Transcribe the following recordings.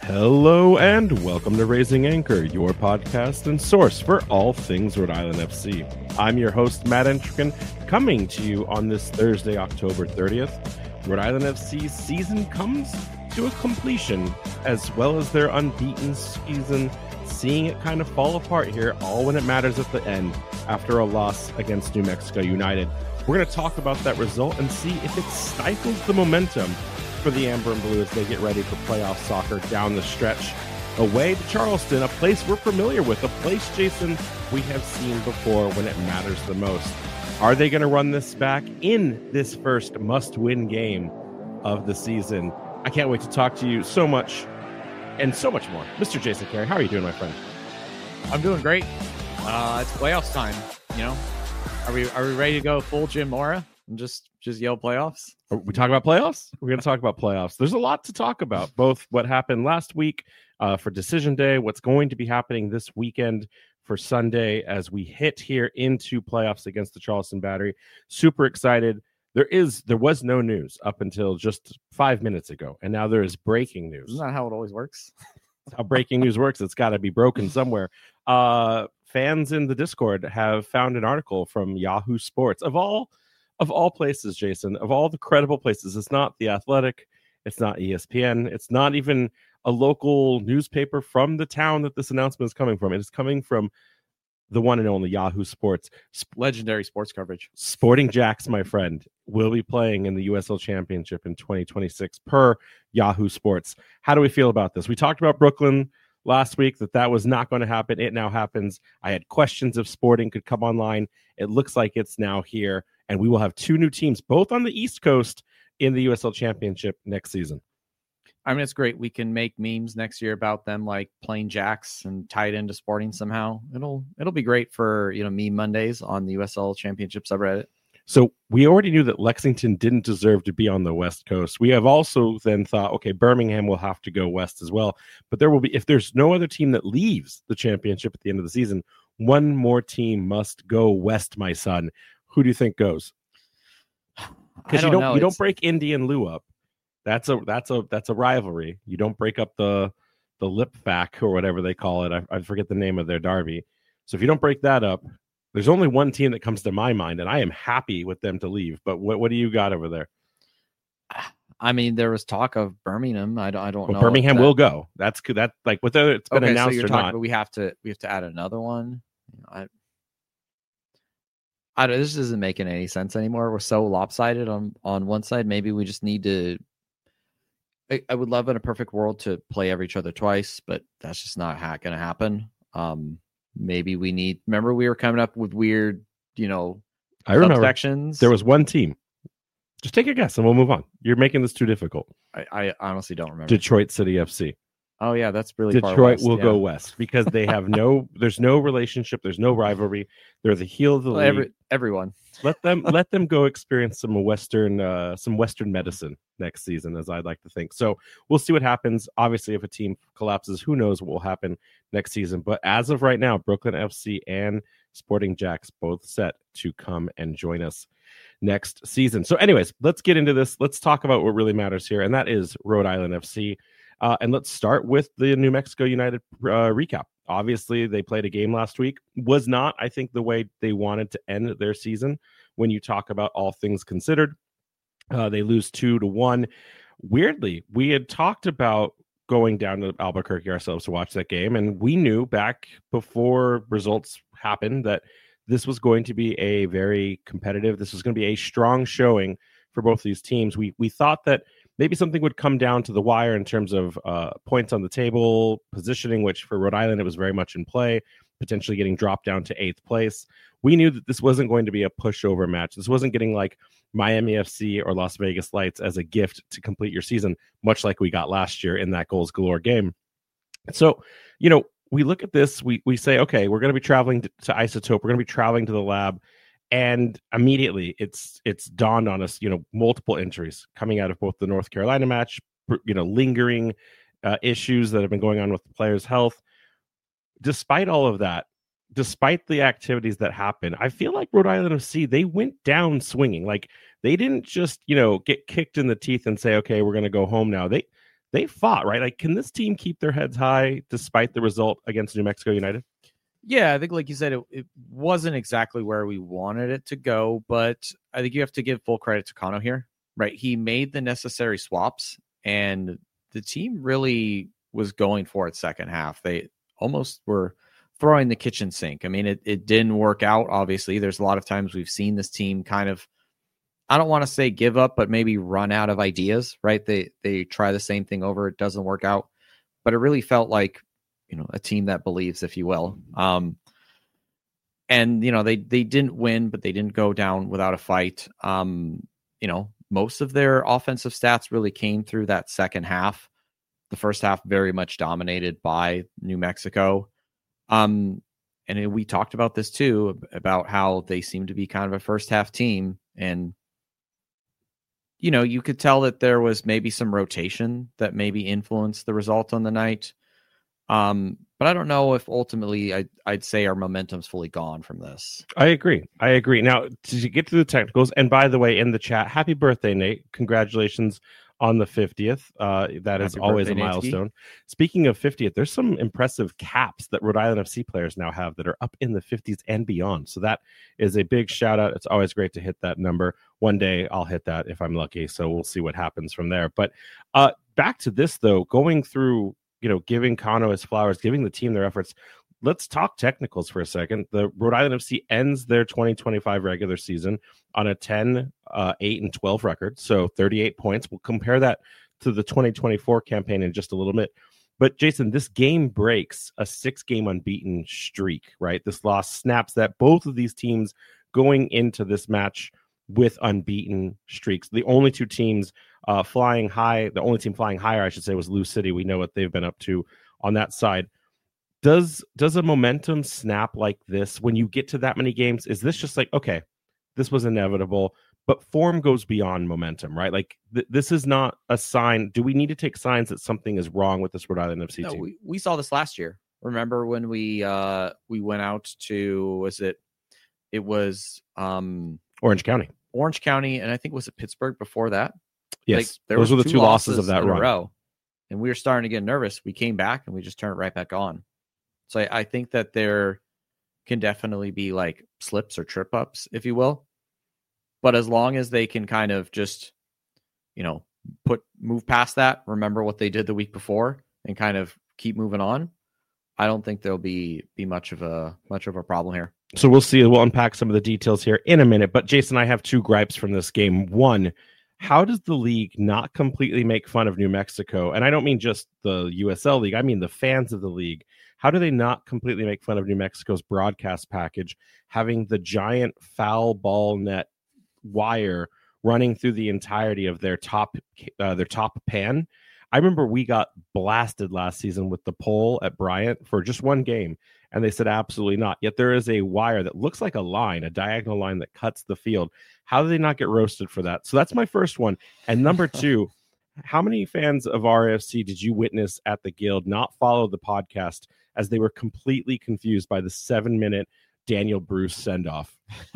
Hello and welcome to Raising Anchor, your podcast and source for all things Rhode Island FC. I'm your host, Matt Entrican, coming to you on this Thursday, October 30th. Rhode Island FC's season comes to a completion, as well as their unbeaten season, seeing it kind of fall apart here, all when it matters at the end, after a loss against New Mexico United. We're going to talk about that result and see if it stifles the momentum for the Amber and Blue as they get ready for playoff soccer down the stretch. Away to Charleston, a place we're familiar with, a place, Jason, we have seen before when it matters the most. Are they going to run this back in this first must-win game of the season? I can't wait to talk to you so much and so much more. Mr. Jason Carey, how are you doing, my friend? I'm doing great. It's playoffs time, you know. Are we ready to go full Jim Mora and just yell playoffs? Are we talking about playoffs? We're going to talk about playoffs. There's a lot to talk about, both what happened last week for Decision Day, what's going to be happening this weekend for Sunday as we hit here into playoffs against the Charleston Battery. Super excited. There was no news up until just 5 minutes ago, and now there is breaking news. Isn't that how it always works? That's how breaking news works. It's got to be broken somewhere. Fans in the Discord have found an article from Yahoo Sports of all places, Jason, of all the credible places. It's not The Athletic, it's not ESPN, it's not even a local newspaper from the town that this announcement is coming from. It is coming from the one and only Yahoo Sports. Legendary sports coverage. Sporting Jacks, my friend, will be playing in the USL Championship in 2026 per Yahoo Sports. How do we feel about this? We talked about Brooklyn last week, that was not going to happen. It now happens. I had questions if Sporting could come online. It looks like it's now here, and we will have two new teams, both on the East Coast, in the USL Championship next season. I mean, it's great. We can make memes next year about them, like playing Jacks and tie it into Sporting somehow. It'll be great for, Meme Mondays on the USL Championship subreddit. So we already knew that Lexington didn't deserve to be on the West Coast. We have also then thought, okay, Birmingham will have to go west as well. But there will be, if there's no other team that leaves the championship at the end of the season, one more team must go west, my son. Who do you think goes? Because you don't break Indy and Lou up. That's a rivalry. You don't break up the lip back or whatever they call it. I forget the name of their derby. So if you don't break that up, there's only one team that comes to my mind, and I am happy with them to leave. But what do you got over there? I mean, there was talk of Birmingham. I don't know. Birmingham will go. That's like whether it's been announced so or not. But we have to add another one. This isn't making any sense anymore. We're so lopsided on one side. Maybe we just need to. I would love in a perfect world to play every each other twice, but that's just not going to happen. Maybe we need. Remember, we were coming up with weird, I remember subsections. There was one team. Just take a guess, and we'll move on. You're making this too difficult. I honestly don't remember. Detroit City FC. Oh yeah, that's really Detroit far west, will go west because they have there's no relationship, there's no rivalry. They're the heel of the league. Everyone. Let them go experience some Western medicine next season, as I'd like to think. So we'll see what happens. Obviously, if a team collapses, who knows what will happen next season. But as of right now, Brooklyn FC and Sporting Jacks both set to come and join us next season. So anyways, let's get into this. Let's talk about what really matters here, and that is Rhode Island FC. And let's start with the New Mexico United recap. Obviously, they played a game last week. Was not, I think, the way they wanted to end their season when you talk about all things considered. They lose 2-1. Weirdly, we had talked about going down to Albuquerque ourselves to watch that game, and we knew back before results happened that this was going to be a very competitive, this was going to be a strong showing for both these teams. We thought that maybe something would come down to the wire in terms of points on the table, positioning, which for Rhode Island, it was very much in play, potentially getting dropped down to 8th place. We knew that this wasn't going to be a pushover match. This wasn't getting like Miami FC or Las Vegas Lights as a gift to complete your season, much like we got last year in that goals galore game. So, we look at this, we say, okay, we're going to be traveling to Isotope. We're going to be traveling to the lab. And immediately it's dawned on us, multiple injuries coming out of both the North Carolina match, lingering issues that have been going on with the players' health. Despite all of that, despite the activities that happened, I feel like Rhode Island FC, they went down swinging. Like they didn't just, get kicked in the teeth and say, okay, we're going to go home now. they fought, right? Like, can this team keep their heads high despite the result against New Mexico United? Yeah, I think, like you said, it wasn't exactly where we wanted it to go, but I think you have to give full credit to Kano here, right? He made the necessary swaps, and the team really was going for it second half. They almost were throwing the kitchen sink. I mean, it didn't work out, obviously. There's a lot of times we've seen this team kind of, I don't want to say give up, but maybe run out of ideas, right? They try the same thing over, it doesn't work out. But it really felt like, a team that believes, if you will. And, they didn't win, but they didn't go down without a fight. Most of their offensive stats really came through that second half. The first half very much dominated by New Mexico. And we talked about this too, about how they seem to be kind of a first half team. And, you could tell that there was maybe some rotation that maybe influenced the result on the night. But I don't know if ultimately I'd say our momentum's fully gone from this. I agree. Now, to get to the technicals, and by the way, in the chat, happy birthday, Nate. Congratulations on the 50th. That is always a milestone. Speaking of 50th, there's some impressive caps that Rhode Island FC players now have that are up in the 50s and beyond. So that is a big shout out. It's always great to hit that number. One day I'll hit that if I'm lucky. So we'll see what happens from there. But back to this, though, going through, giving Kano his flowers, giving the team their efforts. Let's talk technicals for a second. The Rhode Island FC ends their 2025 regular season on a 10, 8, and 12 record, so 38 points. We'll compare that to the 2024 campaign in just a little bit. But, Jason, this game breaks a 6-game unbeaten streak, right? This loss snaps that. Both of these teams going into this match with unbeaten streaks. The only two teams flying high, the only team flying higher, I should say, was Lou City. We know what they've been up to on that side. Does a momentum snap like this when you get to that many games? Is this just like, okay, this was inevitable, but form goes beyond momentum, right? Like this is not a sign. Do we need to take signs that something is wrong with this Rhode Island FC team? We saw this last year. Remember when we went out to, it was Orange County, and I think was it Pittsburgh before that? Yes, those were the two losses of that run. Row, and we were starting to get nervous. We came back and we just turned it right back on. So I think that there can definitely be like slips or trip ups, if you will. But as long as they can kind of just, move past that, remember what they did the week before, and kind of keep moving on, I don't think there'll be much of a problem here. So we'll see. We'll unpack some of the details here in a minute. But Jason, I have two gripes from this game. One, how does the league not completely make fun of New Mexico? And I don't mean just the USL League. I mean the fans of the league. How do they not completely make fun of New Mexico's broadcast package, having the giant foul ball net wire running through the entirety of their top pan? I remember we got blasted last season with the pole at Bryant for just one game, and they said absolutely not. Yet there is a wire that looks like a line, a diagonal line that cuts the field. How do they not get roasted for that? So that's my first one. And number two, how many fans of RFC did you witness at the Guild not follow the podcast as they were completely confused by the 7-minute Daniel Bruce send-off?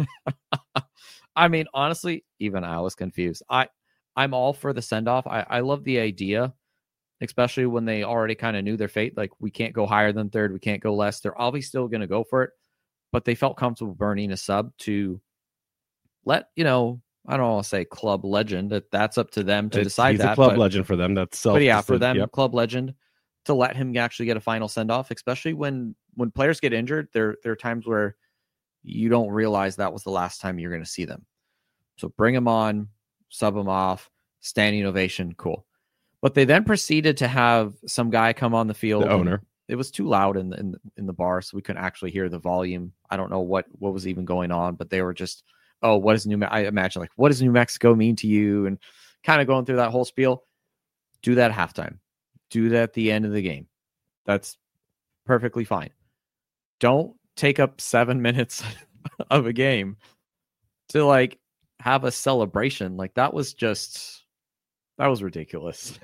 I mean, honestly, even I was confused. I'm all for the send-off. I love the idea, especially when they already kind of knew their fate. Like, we can't go higher than third. We can't go less. They're obviously still going to go for it. But they felt comfortable burning a sub to let, I don't want to say club legend. That's up to them to decide. He's that. A club legend for them. That's self. But yeah, for them, club legend, to let him actually get a final send-off, especially when players get injured. There are times where you don't realize that was the last time you're going to see them. So bring him on, sub him off, standing ovation, cool. But they then proceeded to have some guy come on the field. The owner. It was too loud in the bar, so we couldn't actually hear the volume. I don't know what was even going on, but they were just, what does I imagine, like, what does New Mexico mean to you? And kind of going through that whole spiel. Do that at halftime. Do that at the end of the game. That's perfectly fine. Don't take up 7 minutes of a game to like have a celebration. Like that was ridiculous.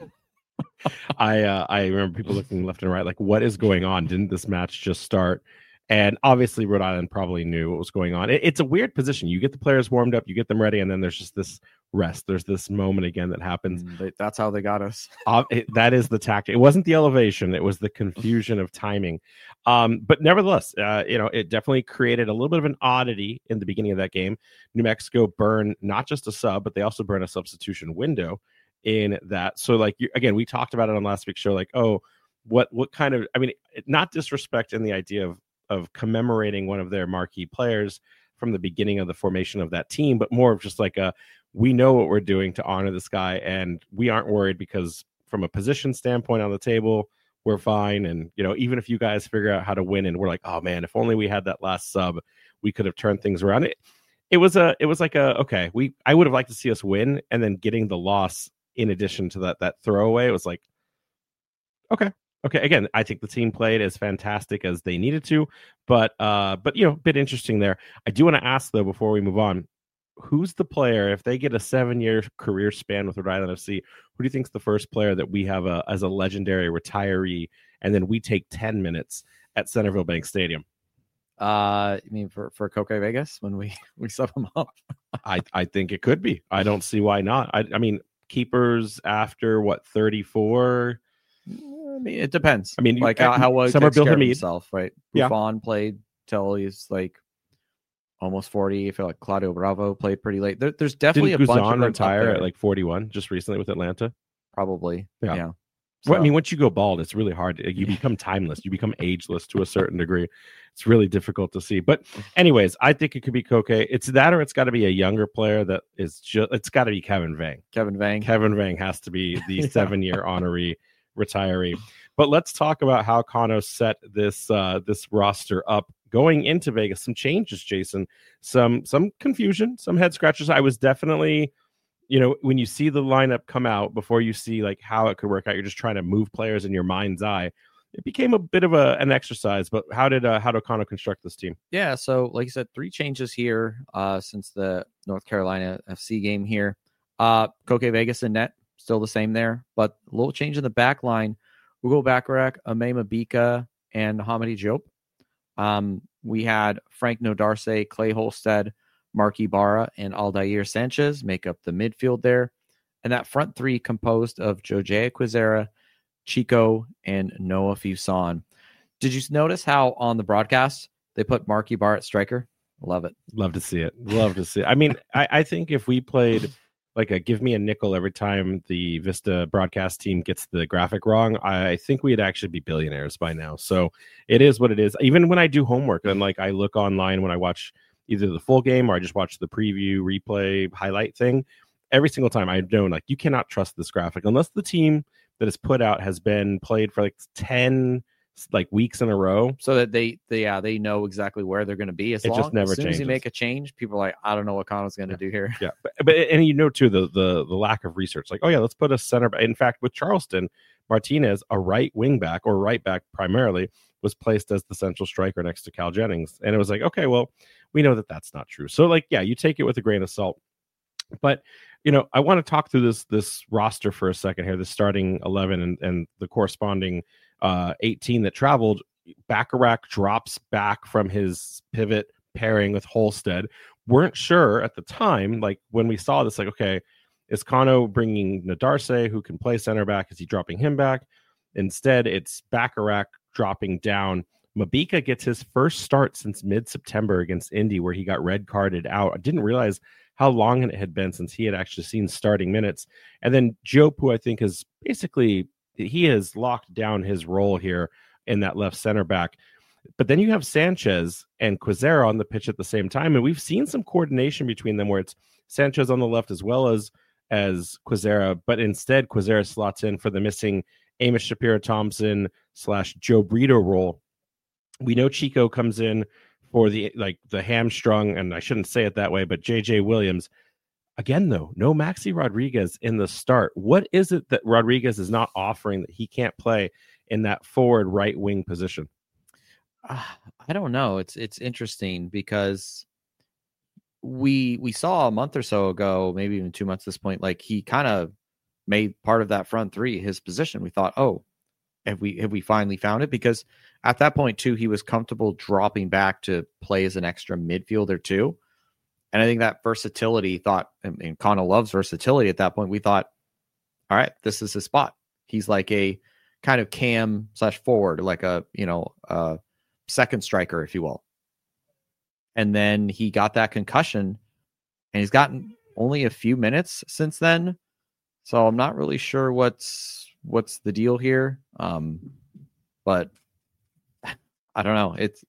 I remember people looking left and right, like, what is going on? Didn't this match just start? And obviously Rhode Island probably knew what was going on. It's a weird position. You get the players warmed up, you get them ready, and then there's just this rest. There's this moment again that happens. That's how they got us. That is the tactic. It wasn't the elevation. It was the confusion of timing. But nevertheless, it definitely created a little bit of an oddity in the beginning of that game. New Mexico burned not just a sub, but they also burned a substitution window in that. So like, again, we talked about it on last week's show, like, oh, what kind of, I mean, not disrespect in the idea of commemorating one of their marquee players from the beginning of the formation of that team, but more of just like we know what we're doing to honor this guy, and we aren't worried because from a position standpoint on the table, we're fine. And, even if you guys figure out how to win and we're like, oh man, if only we had that last sub, we could have turned things around. It was like okay, I would have liked to see us win, and then getting the loss in addition to that throwaway, it was like, okay. Again, I think the team played as fantastic as they needed to, but a bit interesting there. I do want to ask though, before we move on, who's the player, if they get a 7-year career span with Rhode Island FC, who do you think is the first player that we have as a legendary retiree, and then we take 10 minutes at Centerville Bank Stadium? I mean, for Koke Vegas when we sub him up? I think it could be. I don't see why not. I mean, keepers after 34. I mean, it depends. I mean, like how well some are Bill Hamid himself, right? Yeah. Buffon played till he's like almost 40. I feel like Claudio Bravo played pretty late. There's definitely Didn't a bunch Guzan of retire at like 41 just recently with Atlanta? Probably. Yeah. So, well, I mean, once you go bald, it's really hard. You become timeless. You become ageless to a certain degree. It's really difficult to see. But anyways, I think it could be Koke. It's that, or it's got to be a younger player that is just. It's got to be Kevin Vang. Kevin Vang has to be the 7-year honoree retiree. But let's talk about how Kano set this roster up going into Vegas. Some changes, Jason. Some confusion, some head scratchers. I was definitely, when you see the lineup come out before you see like how it could work out, you're just trying to move players in your mind's eye. It became a bit of an exercise. But how did Kano construct this team? Yeah, so like you said, 3 changes here since the North Carolina FC game here. Koke Vegas in net, still the same there, but a little change in the back line. Ugo Bacharach, Ame Mabika, and Hamidi Diop. We had Frank Nodarse, Clay Holstead, Mark Ibarra, and Aldair Sanchez make up the midfield there. And that front 3 composed of Jose Quizera, Chico, and Noah Fuson. Did you notice how on the broadcast they put Mark Ibarra at striker? Love it. Love to see it. I mean, I think if we played like a give me a nickel every time the Vista broadcast team gets the graphic wrong, I think we'd actually be billionaires by now. So it is what it is. Even when I do homework and like I look online when I watch either the full game or I just watch the preview, replay, highlight thing, every single time I know like you cannot trust this graphic unless the team that is put out has been played for like 10 weeks in a row, so that they know exactly where they're going to be. Just never as soon changes. as you make a change, people are like, I don't know what Kano's going to do here. Yeah, but and too the lack of research. Like, oh yeah, let's put a center back. In fact, with Charleston, Martinez, a right wing back or right back primarily, was placed as the central striker next to Cal Jennings, and it was like, okay, well, we know that that's not true. So like, yeah, you take it with a grain of salt. But I want to talk through this roster for a second here. The starting 11 and the corresponding 18 that traveled. Bacharach drops back from his pivot pairing with Holstead. Weren't sure at the time, like when we saw this, like, okay, is Kano bringing Nodarse, who can play center back? Is he dropping him back? Instead, it's Bacharach dropping down. Mabika gets his first start since mid-September against Indy, where he got red carded out. I didn't realize how long it had been since he had actually seen starting minutes. And then Diop, who I think is basically, he has locked down his role here in that left center back. But then you have Sanchez and Quizera on the pitch at the same time. And we've seen some coordination between them where it's Sanchez on the left as well as Quizera. But instead, Quizera slots in for the missing Amos Shapiro-Thompson / Joe Brito role. We know Chico comes in for the hamstrung, and I shouldn't say it that way, but JJ Williams. Again, though, no Maxi Rodriguez in the start. What is it that Rodriguez is not offering that he can't play in that forward right wing position? I don't know. It's interesting because we saw a month or so ago, maybe even 2 months at this point, like he kind of made part of that front 3 his position. We thought, oh, have we finally found it? Because at that point too, he was comfortable dropping back to play as an extra midfielder too. And I think that versatility Connell loves versatility at that point. We thought, all right, this is his spot. He's like a kind of cam / forward, like a second striker, if you will. And then he got that concussion, and he's gotten only a few minutes since then. So I'm not really sure what's the deal here. But I don't know. It's,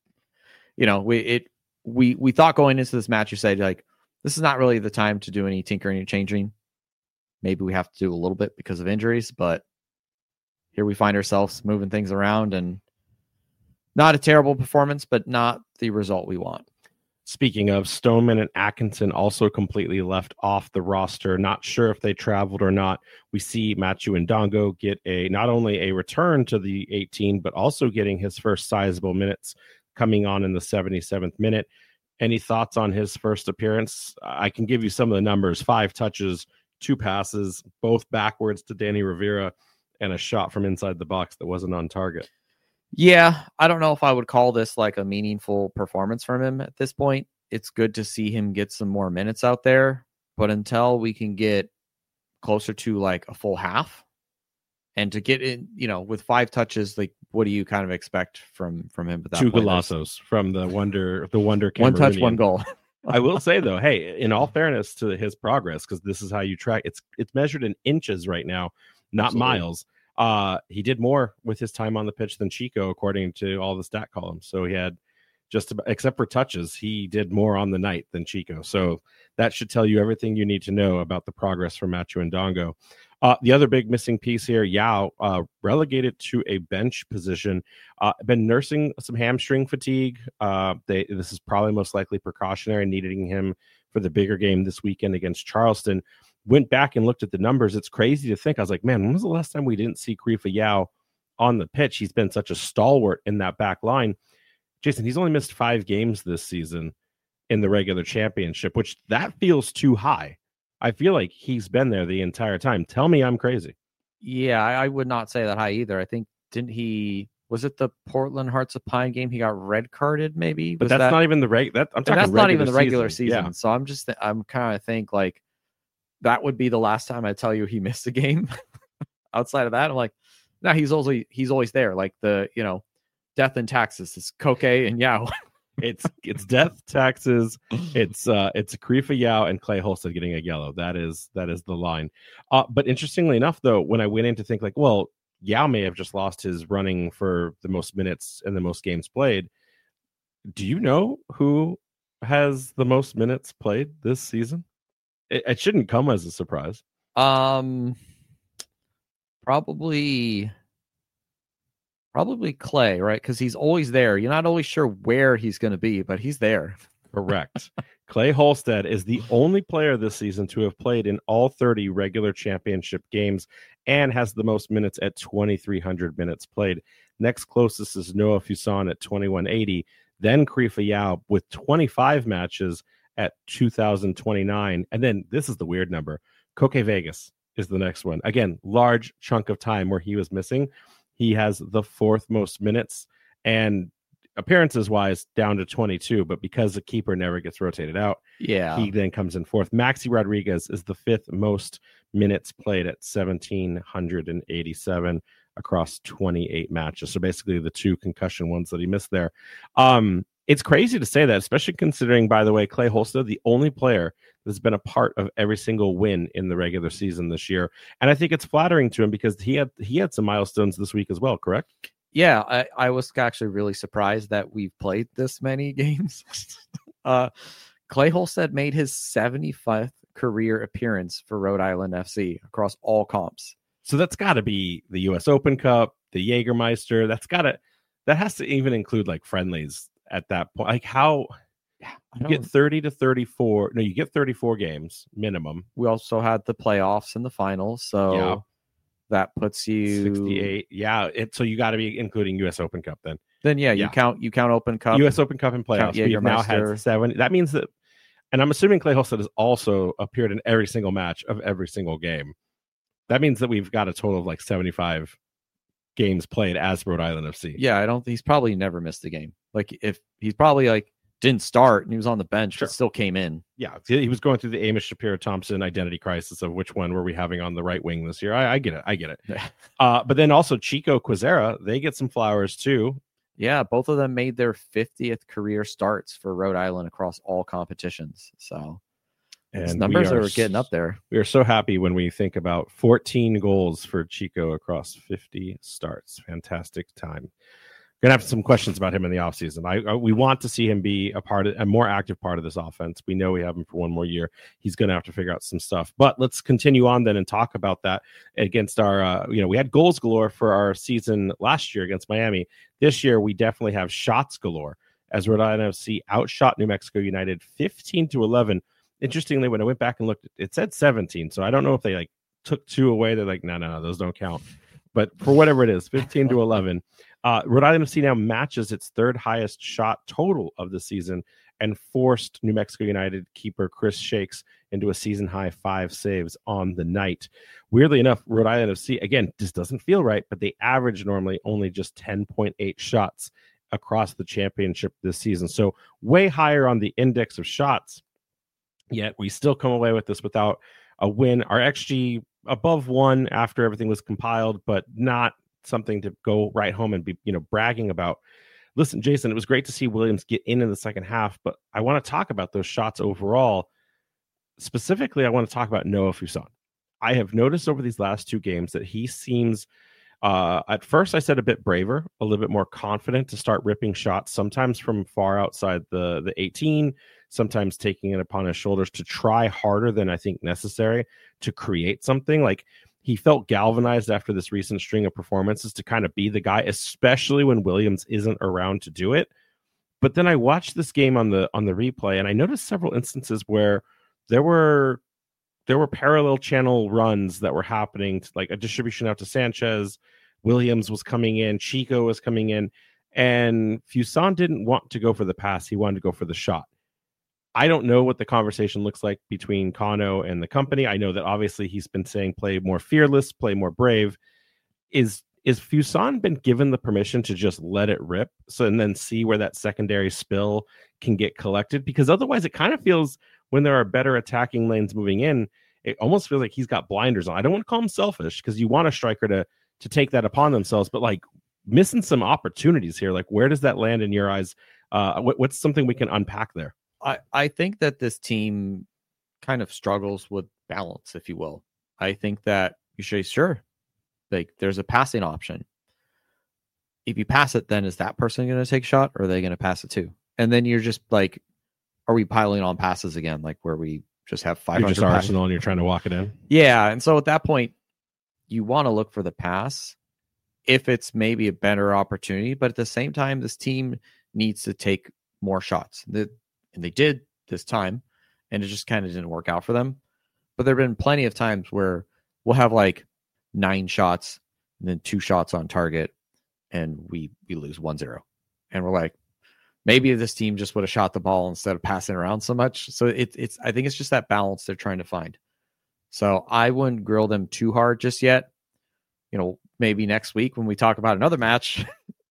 we thought going into this match, you said like, this is not really the time to do any tinkering and changing. Maybe we have to do a little bit because of injuries, but here we find ourselves moving things around, and not a terrible performance, but not the result we want. Speaking of, Stoneman and Atkinson also completely left off the roster. Not sure if they traveled or not. We see Matthew Ndongo get not only a return to the 18, but also getting his first sizable minutes coming on in the 77th minute. Any thoughts on his first appearance? I can give you some of the numbers: 5 touches, 2 passes, both backwards to Danny Rivera, and a shot from inside the box that wasn't on target. Yeah, I don't know if I would call this like a meaningful performance from him at this point. It's good to see him get some more minutes out there, but until we can get closer to like a full half, and to get in, with 5 touches, like what do you kind of expect from him at that 2 point? golazos from the wonder Cameroonian. 1 touch, 1 goal. I will say though, hey, in all fairness to his progress, because this is how you track it's measured in inches right now, not Absolutely. miles. He did more with his time on the pitch than Chico, according to all the stat columns. So he had except for touches, he did more on the night than Chico. So that should tell you everything you need to know about the progress from Matthew Ndongo. The other big missing piece here, Yao, relegated to a bench position, been nursing some hamstring fatigue. This is probably most likely precautionary, needing him for the bigger game this weekend against Charleston. Went back and looked at the numbers. It's crazy to think. I was like, man, when was the last time we didn't see Krifa Yao on the pitch? He's been such a stalwart in that back line. Jason, he's only missed 5 games this season in the regular championship, which that feels too high. I feel like he's been there the entire time. Tell me I'm crazy. Yeah, I would not say that high either. I think, was it the Portland Hearts of Pine game? He got red carded maybe? But that's not even the that's not even the regular season. Yeah. So I'm kind of think like that would be the last time I tell you he missed a game. Outside of that, I'm like, no, he's always there. Like death and taxes. It's Koke and Yao. It's death, taxes. It's Krifa Yao and Clay Holstead getting a yellow. That is the line. But interestingly enough, though, when I went in to think like, well, Yao may have just lost his running for the most minutes and the most games played. Do you know who has the most minutes played this season? It shouldn't come as a surprise. Probably Clay, right? Because he's always there. You're not always sure where he's going to be, but he's there. Correct. Clay Holstead is the only player this season to have played in all 30 regular championship games and has the most minutes at 2,300 minutes played. Next closest is Noah Fuson at 2,180. Then Krifa Yao with 25 matches at 2,029. And then this is the weird number. Koke Vegas is the next one. Again, large chunk of time where he was missing. He has the 4th most minutes, and appearances wise down to 22, but because the keeper never gets rotated out, he then comes in 4th. Maxi Rodriguez is the 5th most minutes played at 1,787 across 28 matches. So basically the 2 concussion ones that he missed there. It's crazy to say that, especially considering, by the way, Clay Holstead, the only player that's been a part of every single win in the regular season this year. And I think it's flattering to him because he had some milestones this week as well, correct? Yeah, I was actually really surprised that we've played this many games. Clay Holstead made his 75th career appearance for Rhode Island FC across all comps. So that's got to be the U.S. Open Cup, the Jägermeister. That has to even include like friendlies at that point. Like how you get 30 to 34. No, you get 34 games minimum. We also had the playoffs and the finals. So that puts you 68. Yeah. So you got to be including U.S. Open Cup then. You count Open Cup, U.S. Open Cup and playoffs. We've now had 7. That means that, and I'm assuming Clay Holstead has also appeared in every single match of every single game. That means that we've got a total of like 75 games played as Rhode Island FC. Yeah, he's probably never missed a game. Like if he's probably like didn't start and he was on the bench, Sure. but still came in. Yeah, he was going through the Amos Shapiro-Thompson identity crisis of which one were we having on the right wing this year. I get it. But then also Chico Quizera, they get some flowers too. Yeah, both of them made their 50th career starts for Rhode Island across all competitions. So his numbers are getting up there. We are so happy when we think about 14 goals for Chico across 50 starts. Fantastic time. Gonna have some questions about him in the offseason. We want to see him be a more active part of this offense. We know we have him for one more year. He's gonna have to figure out some stuff. But let's continue on then and talk about that against our. We had goals galore for our season last year against Miami. This year we definitely have shots galore as Rhode Island FC outshot New Mexico United 15-11. Interestingly, when I went back and looked, it said 17. So I don't know if they took 2 away. They're like, no, those don't count. But for whatever it is, 15-11. Rhode Island FC now matches its third highest shot total of the season and forced New Mexico United keeper Chris Shakes into a season-high 5 saves on the night. Weirdly enough, Rhode Island FC, again, this doesn't feel right, but they average normally only just 10.8 shots across the championship this season. So way higher on the index of shots, yet we still come away with this without a win. Our XG above 1 after everything was compiled, but not something to go right home and be bragging about. Listen, Jason, it was great to see Williams get in the second half, but I want to talk about those shots overall. Specifically, I want to talk about Noah Fuson. I have noticed over these last 2 games that he seems at first I said a bit braver, a little bit more confident to start ripping shots, sometimes from far outside the 18, sometimes taking it upon his shoulders to try harder than I think necessary to create something. Like, he felt galvanized after this recent string of performances to kind of be the guy, especially when Williams isn't around to do it. But then I watched this game on the replay, and I noticed several instances where there were parallel channel runs that were happening, to, like a distribution out to Sanchez. Williams was coming in, Chico was coming in, and Fuson didn't want to go for the pass. He wanted to go for the shot. I don't know what the conversation looks like between Kano and the company. I know that obviously he's been saying play more fearless, play more brave. Is Fuson been given the permission to just let it rip and then see where that secondary spill can get collected? Because otherwise it kind of feels, when there are better attacking lanes moving in, it almost feels like he's got blinders on. I don't want to call him selfish, because you want a striker to take that upon themselves, but missing some opportunities here. Where does that land in your eyes? What's something we can unpack there? I think that this team kind of struggles with balance, if you will. I think that you say, sure, there's a passing option. If you pass it, then is that person going to take a shot, or are they going to pass it too? And then you're just are we piling on passes again? Where we just have 500 You're just Arsenal and you're trying to walk it in? Yeah. And so at that point, you want to look for the pass if it's maybe a better opportunity. But at the same time, this team needs to take more shots. And they did this time, and it just kind of didn't work out for them. But there have been plenty of times where we'll have 9 shots and then 2 shots on target, and we lose 1-0. And we're like, maybe this team just would have shot the ball instead of passing around so much. So it's I think it's just that balance they're trying to find. So I wouldn't grill them too hard just yet. Maybe next week when we talk about another match,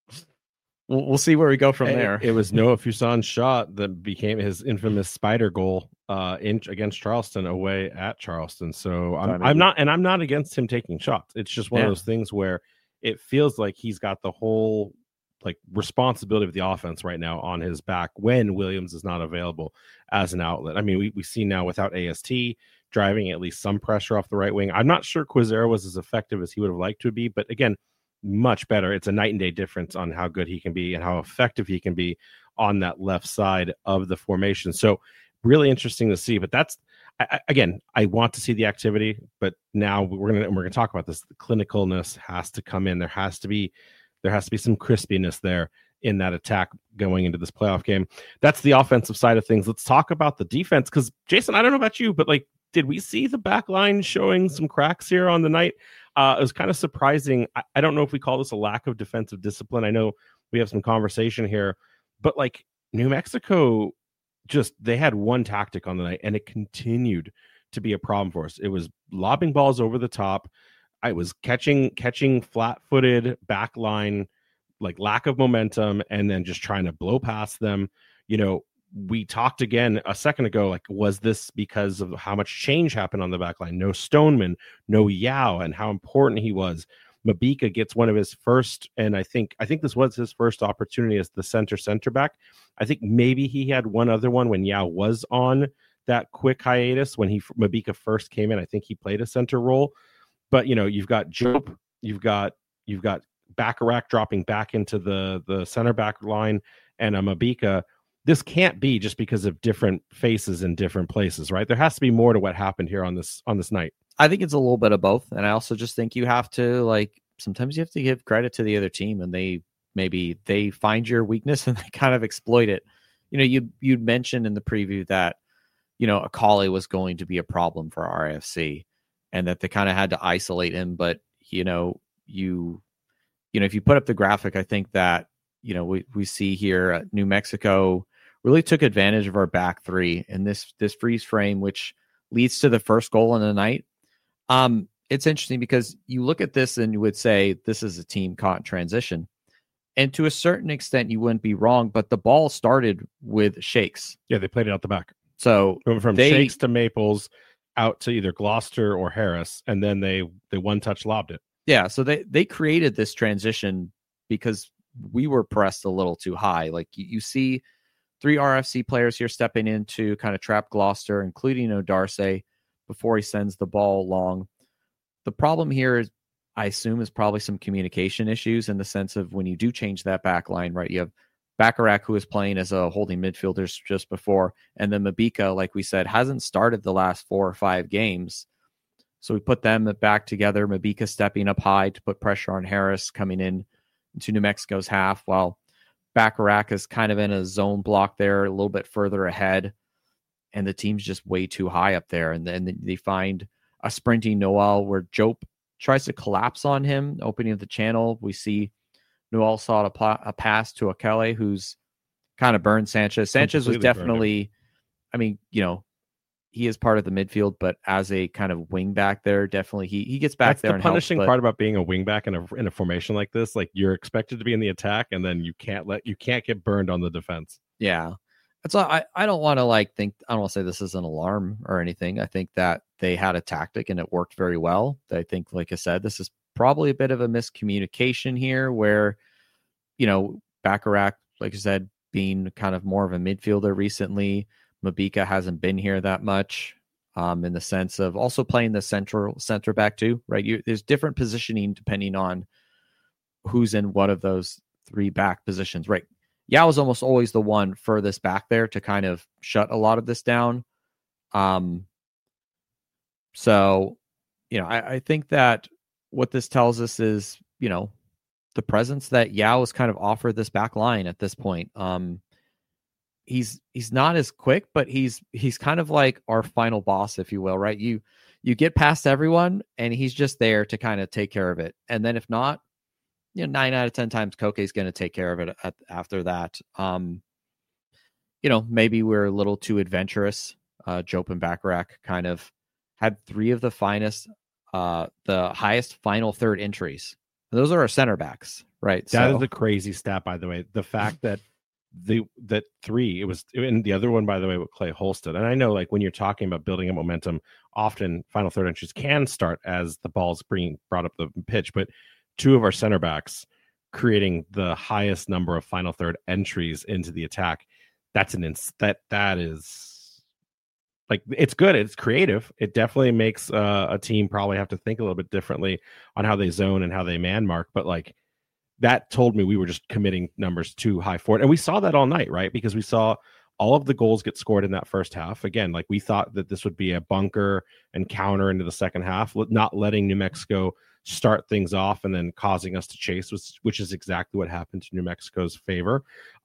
we'll see where we go from there. It was Noah Fuson's shot that became his infamous spider goal against Charleston, away at Charleston. So I'm not against him taking shots. It's just one of those things where it feels like he's got the whole responsibility of the offense right now on his back when Williams is not available as an outlet. I mean, we see now without AST driving at least some pressure off the right wing. I'm not sure Quizera was as effective as he would have liked to be, but again, much better. It's a night and day difference on how good he can be and how effective he can be on that left side of the formation. So really interesting to see. But that's I want to see the activity, but now we're gonna talk about this. The clinicalness has to come in. There has to be some crispiness there in that attack going into this playoff game. That's the offensive side of things. Let's talk about the defense, because Jason, I don't know about you, but did we see the back line showing some cracks here on the night? It was kind of surprising. I don't know if we call this a lack of defensive discipline. I know we have some conversation here, but New Mexico, they had one tactic on the night, and it continued to be a problem for us. It was lobbing balls over the top. I was catching flat-footed back line, lack of momentum, and then just trying to blow past them. we talked again a second ago, like, was this because of how much change happened on the back line? No Stoneman, no Yao, and how important he was. Mabika gets one of his first, and I think this was his first opportunity as the center back. I think maybe he had one other one when Yao was on that quick hiatus when Mabika first came in. I think he played a center role, but you've got Jope, you've got Bacharach dropping back into the center back line, and Mabika. This can't be just because of different faces in different places, right? There has to be more to what happened here on this night. I think it's a little bit of both, and I also just think you have to sometimes you have to give credit to the other team, and they find your weakness and they kind of exploit it. You'd mentioned in the preview that Akali was going to be a problem for RFC, and that they kind of had to isolate him. But if you put up the graphic, I think that we see here New Mexico really took advantage of our back three in this freeze frame, which leads to the first goal in the night. It's interesting because you look at this and you would say this is a team caught in transition. And to a certain extent, you wouldn't be wrong, but the ball started with Shakes. Yeah, they played it out the back. So from Shakes to Maples out to either Gloucester or Harris, and then they one-touch lobbed it. Yeah, so they created this transition because we were pressed a little too high. Like you see 3 RFC players here stepping in to kind of trap Gloucester, including Odarce, before he sends the ball long. The problem here is, I assume, is probably some communication issues in the sense of when you do change that back line, right? You have Bacharach, who was playing as a holding midfielder just before, and then Mabika, like we said, hasn't started the last 4 or 5 games. So we put them back together, Mabika stepping up high to put pressure on Harris coming in into New Mexico's half, while Bacharach is kind of in a zone block there a little bit further ahead, and the team's just way too high up there. And then they find a sprinting Noel where Jope tries to collapse on him, opening of the channel. We see Noel saw a pass to Akele, who's kind of burned Sanchez. Sanchez was definitely, he is part of the midfield, but as a kind of wing back there, definitely he gets back. That's there. The punishing part about being a wing back in a formation like this. Like, you're expected to be in the attack, and then you can't get burned on the defense. Yeah, that's why I don't want to think. I don't want to say this is an alarm or anything. I think that they had a tactic and it worked very well. I think, like I said, this is probably a bit of a miscommunication here, where Bacharach, like I said, being kind of more of a midfielder recently. Mabika hasn't been here that much, in the sense of also playing the center back too, right? There's different positioning depending on who's in one of those 3 back positions, right? Yao is almost always the one furthest back there to kind of shut a lot of this down. So, I think that what this tells us is, the presence that Yao has kind of offered this back line at this point. He's not as quick, but he's kind of like our final boss, if you will, right? You get past everyone and he's just there to kind of take care of it. And then if not, 9 out of 10 times Koke is going to take care of it after that. Maybe we're a little too adventurous. Jope and Bacharach kind of had 3 of the highest final third entries. And those are our center backs, right? That is a crazy stat, by the way. The fact that 3, it was, and the other one, by the way, with Clay Holstead. And I know, when you're talking about building up momentum, often final third entries can start as the ball's being brought up the pitch, but 2 of our center backs creating the highest number of final third entries into the attack. That is it's good. It's creative. It definitely makes a team probably have to think a little bit differently on how they zone and how they man mark. But that told me we were just committing numbers too high for it. And we saw that all night, right? Because we saw all of the goals get scored in that first half. Again, we thought that this would be a bunker and counter into the second half, not letting New Mexico start things off and then causing us to chase, which is exactly what happened to New Mexico's favor.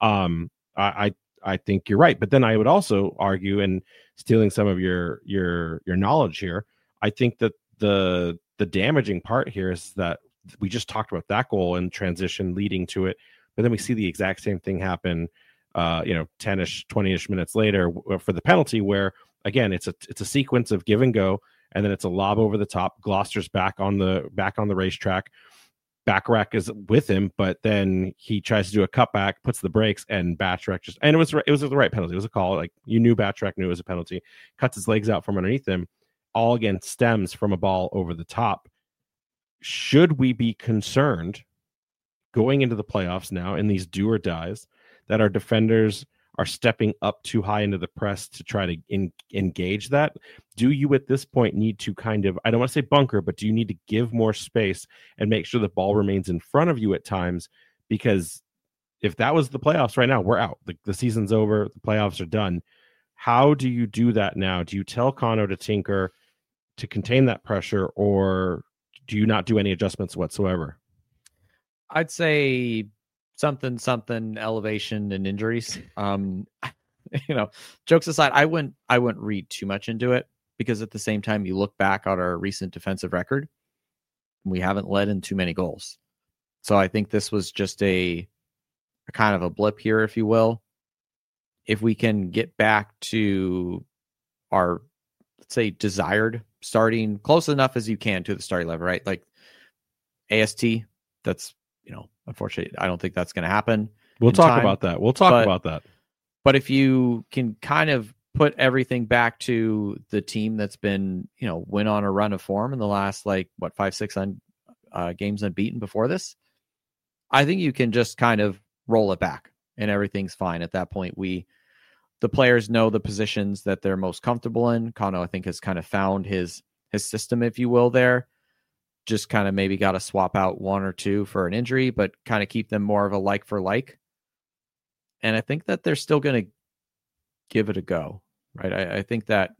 I think you're right. But then I would also argue, and stealing some of your knowledge here, I think that the damaging part here is that we just talked about that goal and transition leading to it, but then we see the exact same thing happen 10-ish 20-ish minutes later for the penalty, where again it's a sequence of give and go, and then it's a lob over the top. Gloucester's back on the racetrack. Bacharach is with him, but then he tries to do a cutback, puts the brakes, and Bacharach and it was the right penalty. It was a call. Like, you knew Bacharach knew it was a penalty. Cuts his legs out from underneath him. All again stems from a ball over the top. Should we be concerned going into the playoffs now in these do or dies that our defenders are stepping up too high into the press to try to engage that? Do you at this point need to kind of, I don't want to say bunker, but do you need to give more space and make sure the ball remains in front of you at times? Because if that was the playoffs right now, we're out. The season's over. The playoffs are done. How do you do that now? Do you tell Kano to tinker to contain that pressure, or do you not do any adjustments whatsoever? I'd say something elevation and injuries. Jokes aside, I wouldn't read too much into it, because at the same time, you look back at our recent defensive record, we haven't let in too many goals. So I think this was just a kind of a blip here, if you will. If we can get back to our, let's say, desired starting, close enough as you can to the starting level, right? Like AST, that's, unfortunately, I don't think that's going to happen. We'll talk about that. But if you can kind of put everything back to the team that's been, went on a run of form in the last, 5-6 games unbeaten before this, I think you can just kind of roll it back and everything's fine. At that point, the players know the positions that they're most comfortable in. Kano, I think, has kind of found his system, if you will, there. Just kind of maybe got to swap out one or two for an injury, but kind of keep them more of a like for like. And I think that they're still going to give it a go, right? I think that,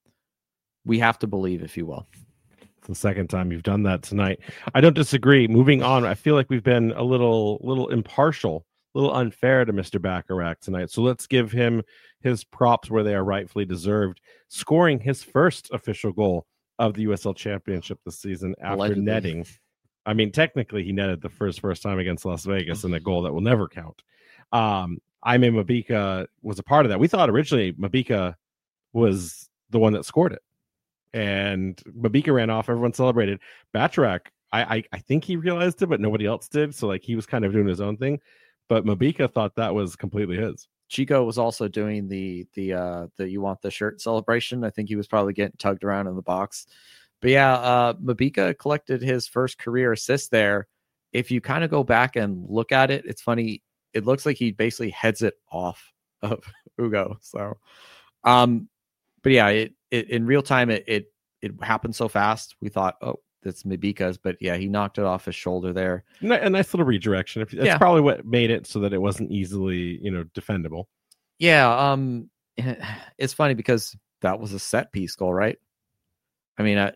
we have to believe, if you will. It's the second time you've done that tonight. I don't disagree. Moving on, I feel like we've been a little impartial, a little unfair to Mr. Bacharach tonight. So let's give him his props where they are rightfully deserved, scoring his first official goal of the USL Championship this season after Allegedly. netting. I mean, technically, he netted the first time against Las Vegas in a goal that will never count. Aimé Mabika was a part of that. We thought originally Mabika was the one that scored it, and Mabika ran off. Everyone celebrated. Bacharach, I think he realized it, but nobody else did. So he was kind of doing his own thing. But Mabika thought that was completely his. Chico was also doing the you want the shirt celebration. I think he was probably getting tugged around in the box. But yeah, Mabika collected his first career assist there. If you kind of go back and look at it, it's funny. It looks like he basically heads it off of Ugo. So, but yeah, it in real time, it happened so fast. We thought, oh, that's Mabika's, but yeah, he knocked it off his shoulder there. A nice little redirection. That's probably what made it so that it wasn't easily, defendable. Yeah. It's funny because that was a set piece goal, right? I mean,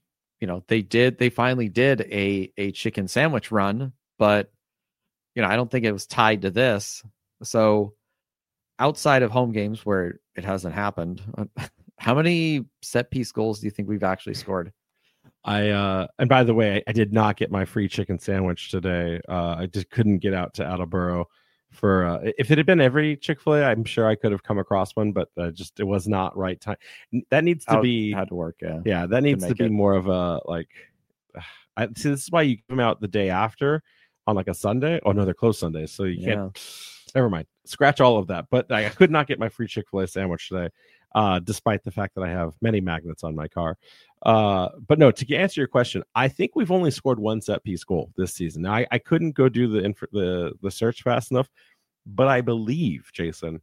they finally did a chicken sandwich run, but I don't think it was tied to this. So outside of home games where it hasn't happened, how many set piece goals do you think we've actually scored? And by the way, I did not get my free chicken sandwich today. I just couldn't get out to Attleboro for if it had been every Chick-fil-A, I'm sure I could have come across one, but it was not right time. That needs to be had to work. Yeah, that needs to be more of a see, this is why you come out the day after on a Sunday. Oh no, they're closed Sundays, so you can't. Never mind. Scratch all of that. But I could not get my free Chick-fil-A sandwich today, despite the fact that I have many magnets on my car. But no, to answer your question, I think we've only scored one set piece goal this season. Now, I couldn't go do the search fast enough, but I believe, Jason,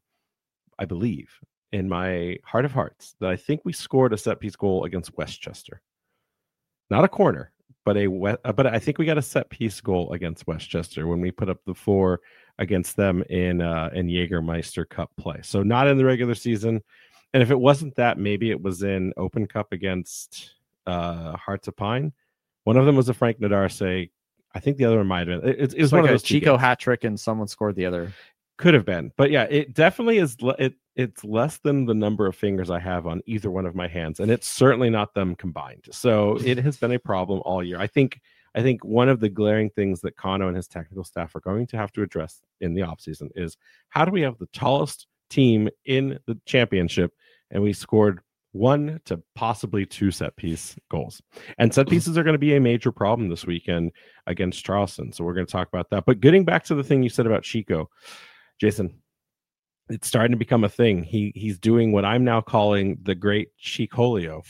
in my heart of hearts that I think we scored a set piece goal against Westchester. Not a corner, but I think we got a set piece goal against Westchester when we put up the 4 against them in Jägermeister Cup play. So not in the regular season. And if it wasn't that, maybe it was in Open Cup against Hearts of Pine. One of them was a Frank Nadarse. I think the other one might have been. It was one of those Chico hat trick and someone scored the other. Could have been. But yeah, it definitely is. It's less than the number of fingers I have on either one of my hands. And it's certainly not them combined. So it has been a problem all year. I think one of the glaring things that Kano and his technical staff are going to have to address in the offseason is how do we have the tallest team in the championship and we scored 1 to possibly 2 set piece goals. And set pieces are going to be a major problem this weekend against Charleston. So we're going to talk about that. But getting back to the thing you said about Chico, Jason, it's starting to become a thing. He's doing what I'm now calling the great Chicolio,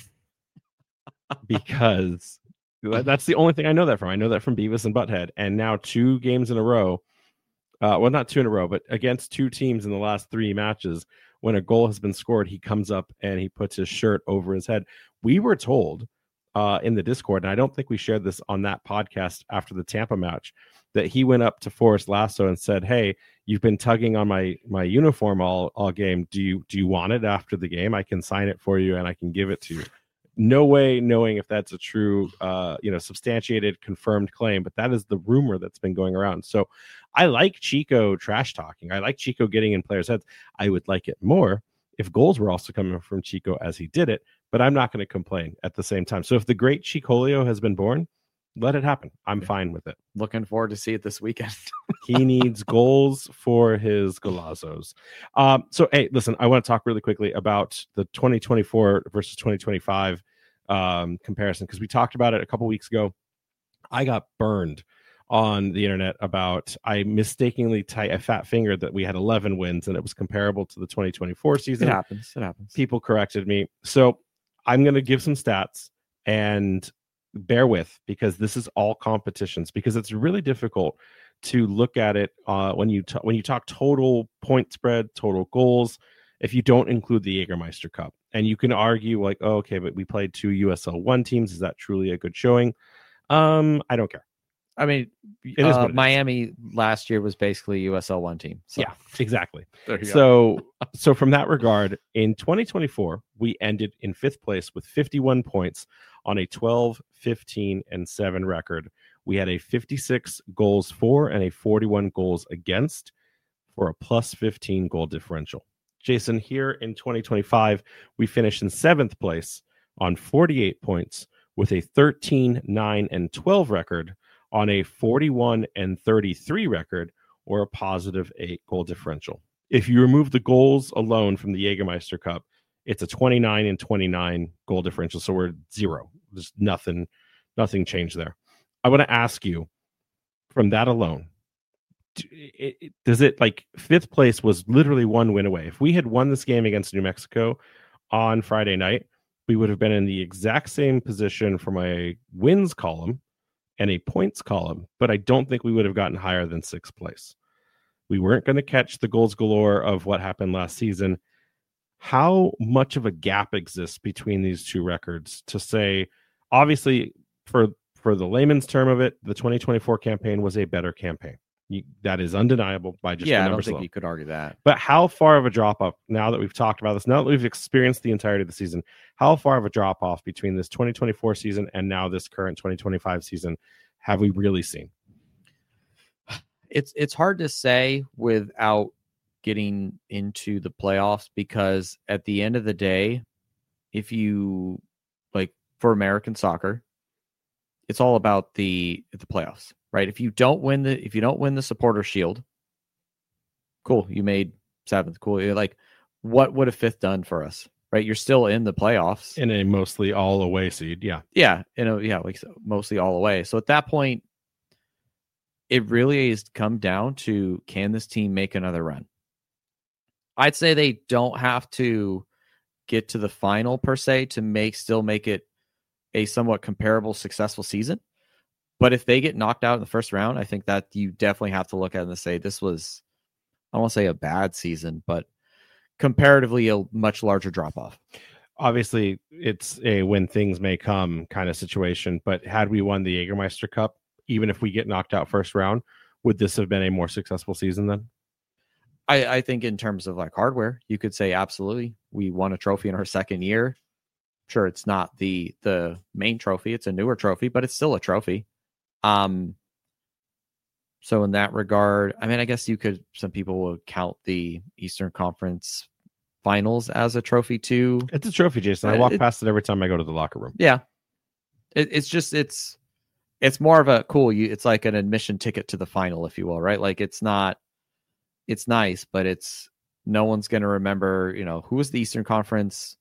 because that's the only thing I know that from. I know that from Beavis and Butthead. And now 2 games in a row, well, not 2 in a row, but against 2 teams in the last 3 matches, when a goal has been scored, he comes up and he puts his shirt over his head. We were told in the Discord, and I don't think we shared this on that podcast after the Tampa match, that he went up to Forrest Lasso and said, "Hey, you've been tugging on my uniform all game. Do you want it after the game? I can sign it for you and I can give it to you." No way knowing if that's a true, substantiated, confirmed claim, but that is the rumor that's been going around. So I like Chico trash talking. I like Chico getting in players' heads. I would like it more if goals were also coming from Chico as he did it, but I'm not going to complain at the same time. So if the great Chicolio has been born, let it happen. I'm fine with it. Looking forward to see it this weekend. He needs goals for his golazos. So, hey, listen, I want to talk really quickly about the 2024 versus 2025 comparison, because we talked about it a couple weeks ago. I got burned on the internet about I mistakenly I fat fingered that we had 11 wins and it was comparable to the 2024 season. It happens. People corrected me. So I'm going to give some stats and bear with, because this is all competitions, because it's really difficult to look at it when you talk total point spread, total goals, if you don't include the Jägermeister Cup. And you can argue like, oh, okay, but we played 2 USL 1 teams. Is that truly a good showing? I don't care. I mean, Miami last year was basically USL 1 team. So. Yeah, exactly. So from that regard, in 2024, we ended in 5th place with 51 points on a 12, 15, and 7 record. We had a 56 goals for and a 41 goals against for a plus 15 goal differential. Jason, here in 2025, we finished in 7th place on 48 points with a 13, 9, and 12 record on a 41 and 33 record, or a positive 8 goal differential. If you remove the goals alone from the Jägermeister Cup, it's a 29 and 29 goal differential. So we're 0. There's nothing changed there. I want to ask you, from that alone, does it, like, 5th place was literally 1 win away. If we had won this game against New Mexico on Friday night, we would have been in the exact same position from a wins column and a points column, but I don't think we would have gotten higher than 6th place. We weren't going to catch the goals galore of what happened last season. How much of a gap exists between these 2 records to say, obviously, for the layman's term of it, the 2024 campaign was a better campaign. That is undeniable by just the numbers. I don't think you could argue that. But how far of a drop off, now that we've talked about this, now that we've experienced the entirety of the season, how far of a drop off between this 2024 season and now this current 2025 season have we really seen? It's hard to say without getting into the playoffs, because at the end of the day, if you, like, for American soccer, it's all about the playoffs, right? If you don't win the Supporter Shield, cool, you made 7th. Cool. You're like, what would a 5th done for us, right? You're still in the playoffs in a mostly all away seed. Yeah. Like mostly all away. So at that point, it really has come down to, can this team make another run? I'd say they don't have to get to the final per se to still make it a somewhat comparable, successful season. But if they get knocked out in the first round, I think that you definitely have to look at it and say, this was, I don't want to say a bad season, but comparatively a much larger drop off. Obviously, it's a when things may come kind of situation. But had we won the Jägermeister Cup, even if we get knocked out first round, would this have been a more successful season then? I think in terms of like hardware, you could say absolutely. We won a trophy in our 2nd year. Sure, it's not the main trophy. It's a newer trophy, but it's still a trophy. So in that regard, I mean, I guess some people would count the Eastern Conference Finals as a trophy too. It's a trophy, Jason. I walk past it every time I go to the locker room. Yeah. It's more of a cool, it's like an admission ticket to the final, if you will, right? Like it's nice, but no one's going to remember, who was the Eastern Conference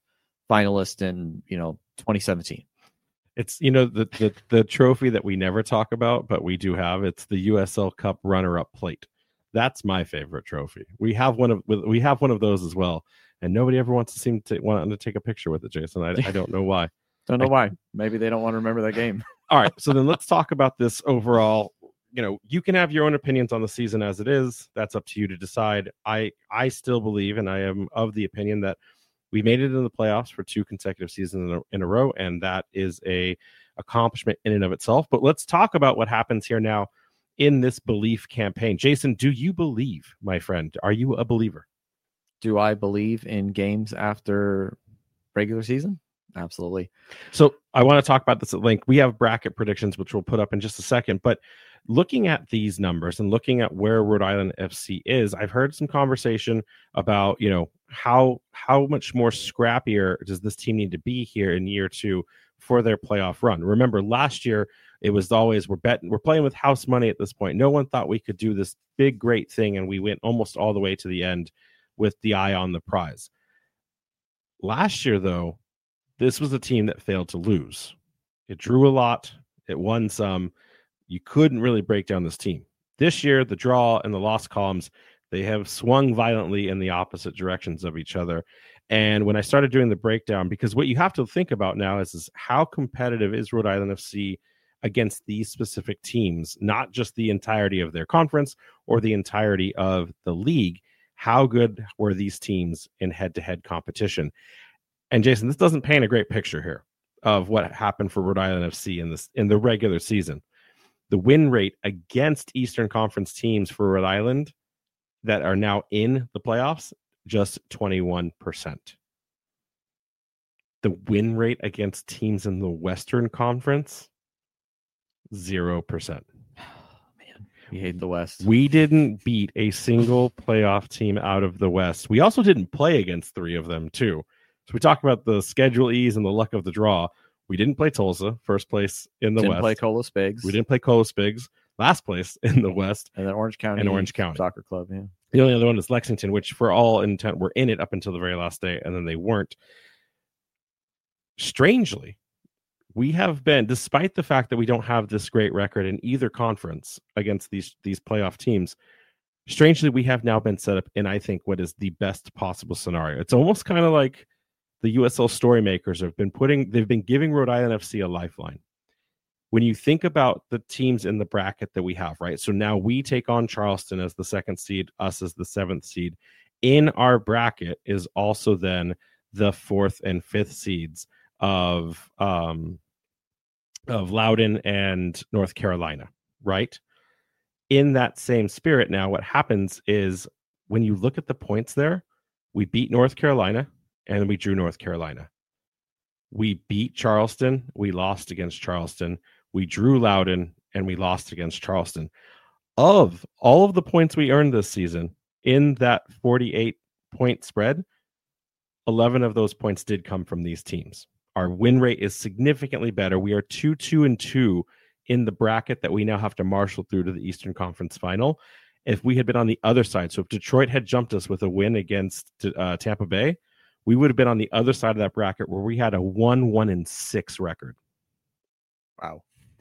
finalist in 2017. It's the trophy that we never talk about, but we do have. It's the USL Cup runner-up plate. That's my favorite trophy. We have one of those as well, and nobody ever wants to take a picture with it, Jason. I don't know why. Don't know why. Maybe they don't want to remember that game. All right, so then let's talk about this overall. You can have your own opinions on the season as it is. That's up to you to decide. I still believe, and I am of the opinion that we made it in the playoffs for 2 consecutive seasons in a row, and that is a accomplishment in and of itself. But let's talk about what happens here now in this belief campaign. Jason, do you believe, my friend? Are you a believer? Do I believe in games after regular season? Absolutely. So I want to talk about this at length. We have bracket predictions, which we'll put up in just a second. But looking at these numbers and looking at where Rhode Island FC is, I've heard some conversation about, how much more scrappier does this team need to be here in year 2 for their playoff run. Remember, last year it was always we're playing with house money at this point. No one thought we could do this big, great thing, and we went almost all the way to the end with the eye on the prize. Last year, though, this was a team that failed to lose. It drew a lot. It won some. You couldn't really break down this team. This year, the draw and the loss columns, they have swung violently in the opposite directions of each other. And when I started doing the breakdown, because what you have to think about now is how competitive is Rhode Island FC against these specific teams, not just the entirety of their conference or the entirety of the league. How good were these teams in head-to-head competition? And Jason, this doesn't paint a great picture here of what happened for Rhode Island FC in the regular season. The win rate against Eastern Conference teams for Rhode Island that are now in the playoffs, just 21%. The win rate against teams in the Western Conference, 0%. Man, we hate the West. We didn't beat a single playoff team out of the West. We also didn't play against 3 of them, too. So we talk about the schedule ease and the luck of the draw. We didn't play Tulsa, first place in the West. Didn't play Cola Spigs. We didn't play Cola Spigs, last place in the West. And then Orange County Soccer Club, yeah. The only other one is Lexington, which for all intent were in it up until the very last day, and then they weren't. Strangely, we have been, despite the fact that we don't have this great record in either conference against these playoff teams, strangely, we have now been set up in, I think, what is the best possible scenario. It's almost kind of like the USL story makers they've been giving Rhode Island FC a lifeline. When you think about the teams in the bracket that we have, right? So now we take on Charleston as the 2nd seed, us as the 7th seed. In our bracket is also then the 4th and 5th seeds of Loudoun and North Carolina, right? In that same spirit, now what happens is when you look at the points there, we beat North Carolina and we drew North Carolina. We beat Charleston. We lost against Charleston. We drew Loudoun and we lost against Charleston. Of all of the points we earned this season in that 48-point spread, 11 of those points did come from these teams. Our win rate is significantly better. We are 2-2-2 in the bracket that we now have to marshal through to the Eastern Conference Final. If we had been on the other side, so if Detroit had jumped us with a win against Tampa Bay, we would have been on the other side of that bracket where we had a 1-1-6 record. Wow.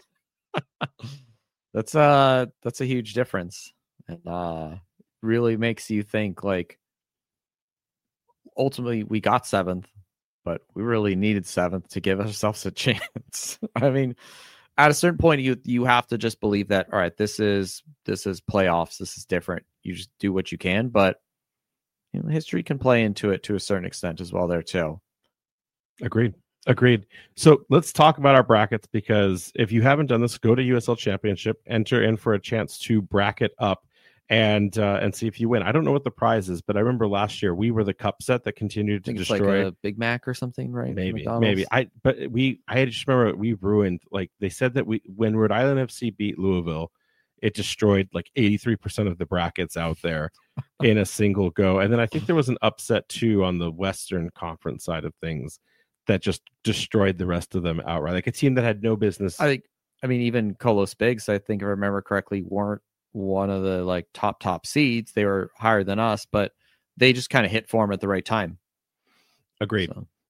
That's a huge difference. And really makes you think, like, ultimately we got 7th, but we really needed 7th to give ourselves a chance. I mean, at a certain point you have to just believe that, all right, this is playoffs, this is different. You just do what you can, but history can play into it to a certain extent as well there too. Agreed. So let's talk about our brackets, because if you haven't done this, go to USL Championship, enter in for a chance to bracket up and see if you win. I don't know what the prize is, but I remember last year we were the cup set that continued to destroy. Like a Big Mac or something, right? Maybe. I just remember we ruined, like they said that when Rhode Island FC beat Louisville, it destroyed like 83% of the brackets out there in a single go. And then I think there was an upset too on the Western Conference side of things that just destroyed the rest of them outright. Like a team that had no business. I mean, even Colos Bigs, I think if I remember correctly, weren't one of the like top seeds. They were higher than us, but they just kind of hit form at the right time. Agreed.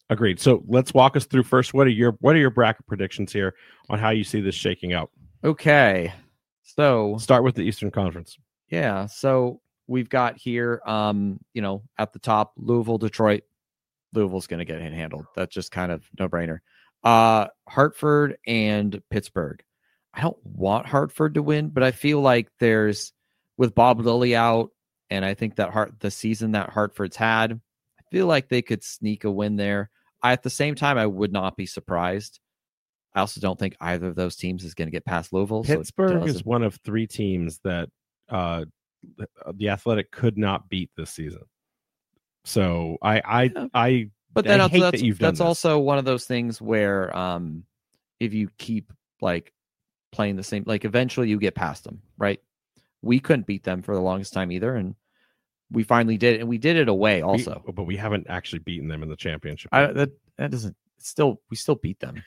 Agreed. So let's walk us through first. What are your bracket predictions here on how you see this shaking out? Okay. So Start with the Eastern Conference. yeah. So we've got here, at the top, Louisville, Detroit. Louisville's going to get handled. That's just kind of no brainer. Hartford and Pittsburgh. I don't want Hartford to win, but I feel like with Bob Lilly out, and I think that the season that Hartford's had, I feel like they could sneak a win there. At the same time, I would not be surprised. I also don't think either of those teams is going to get past Louisville. Pittsburgh is one of 3 teams that the Athletic could not beat this season. So but then that's also one of those things where if you keep like playing the same, like eventually you get past them, right? We couldn't beat them for the longest time either, and we finally did it, and we did it away also. But we haven't actually beaten them in the championship. We still beat them.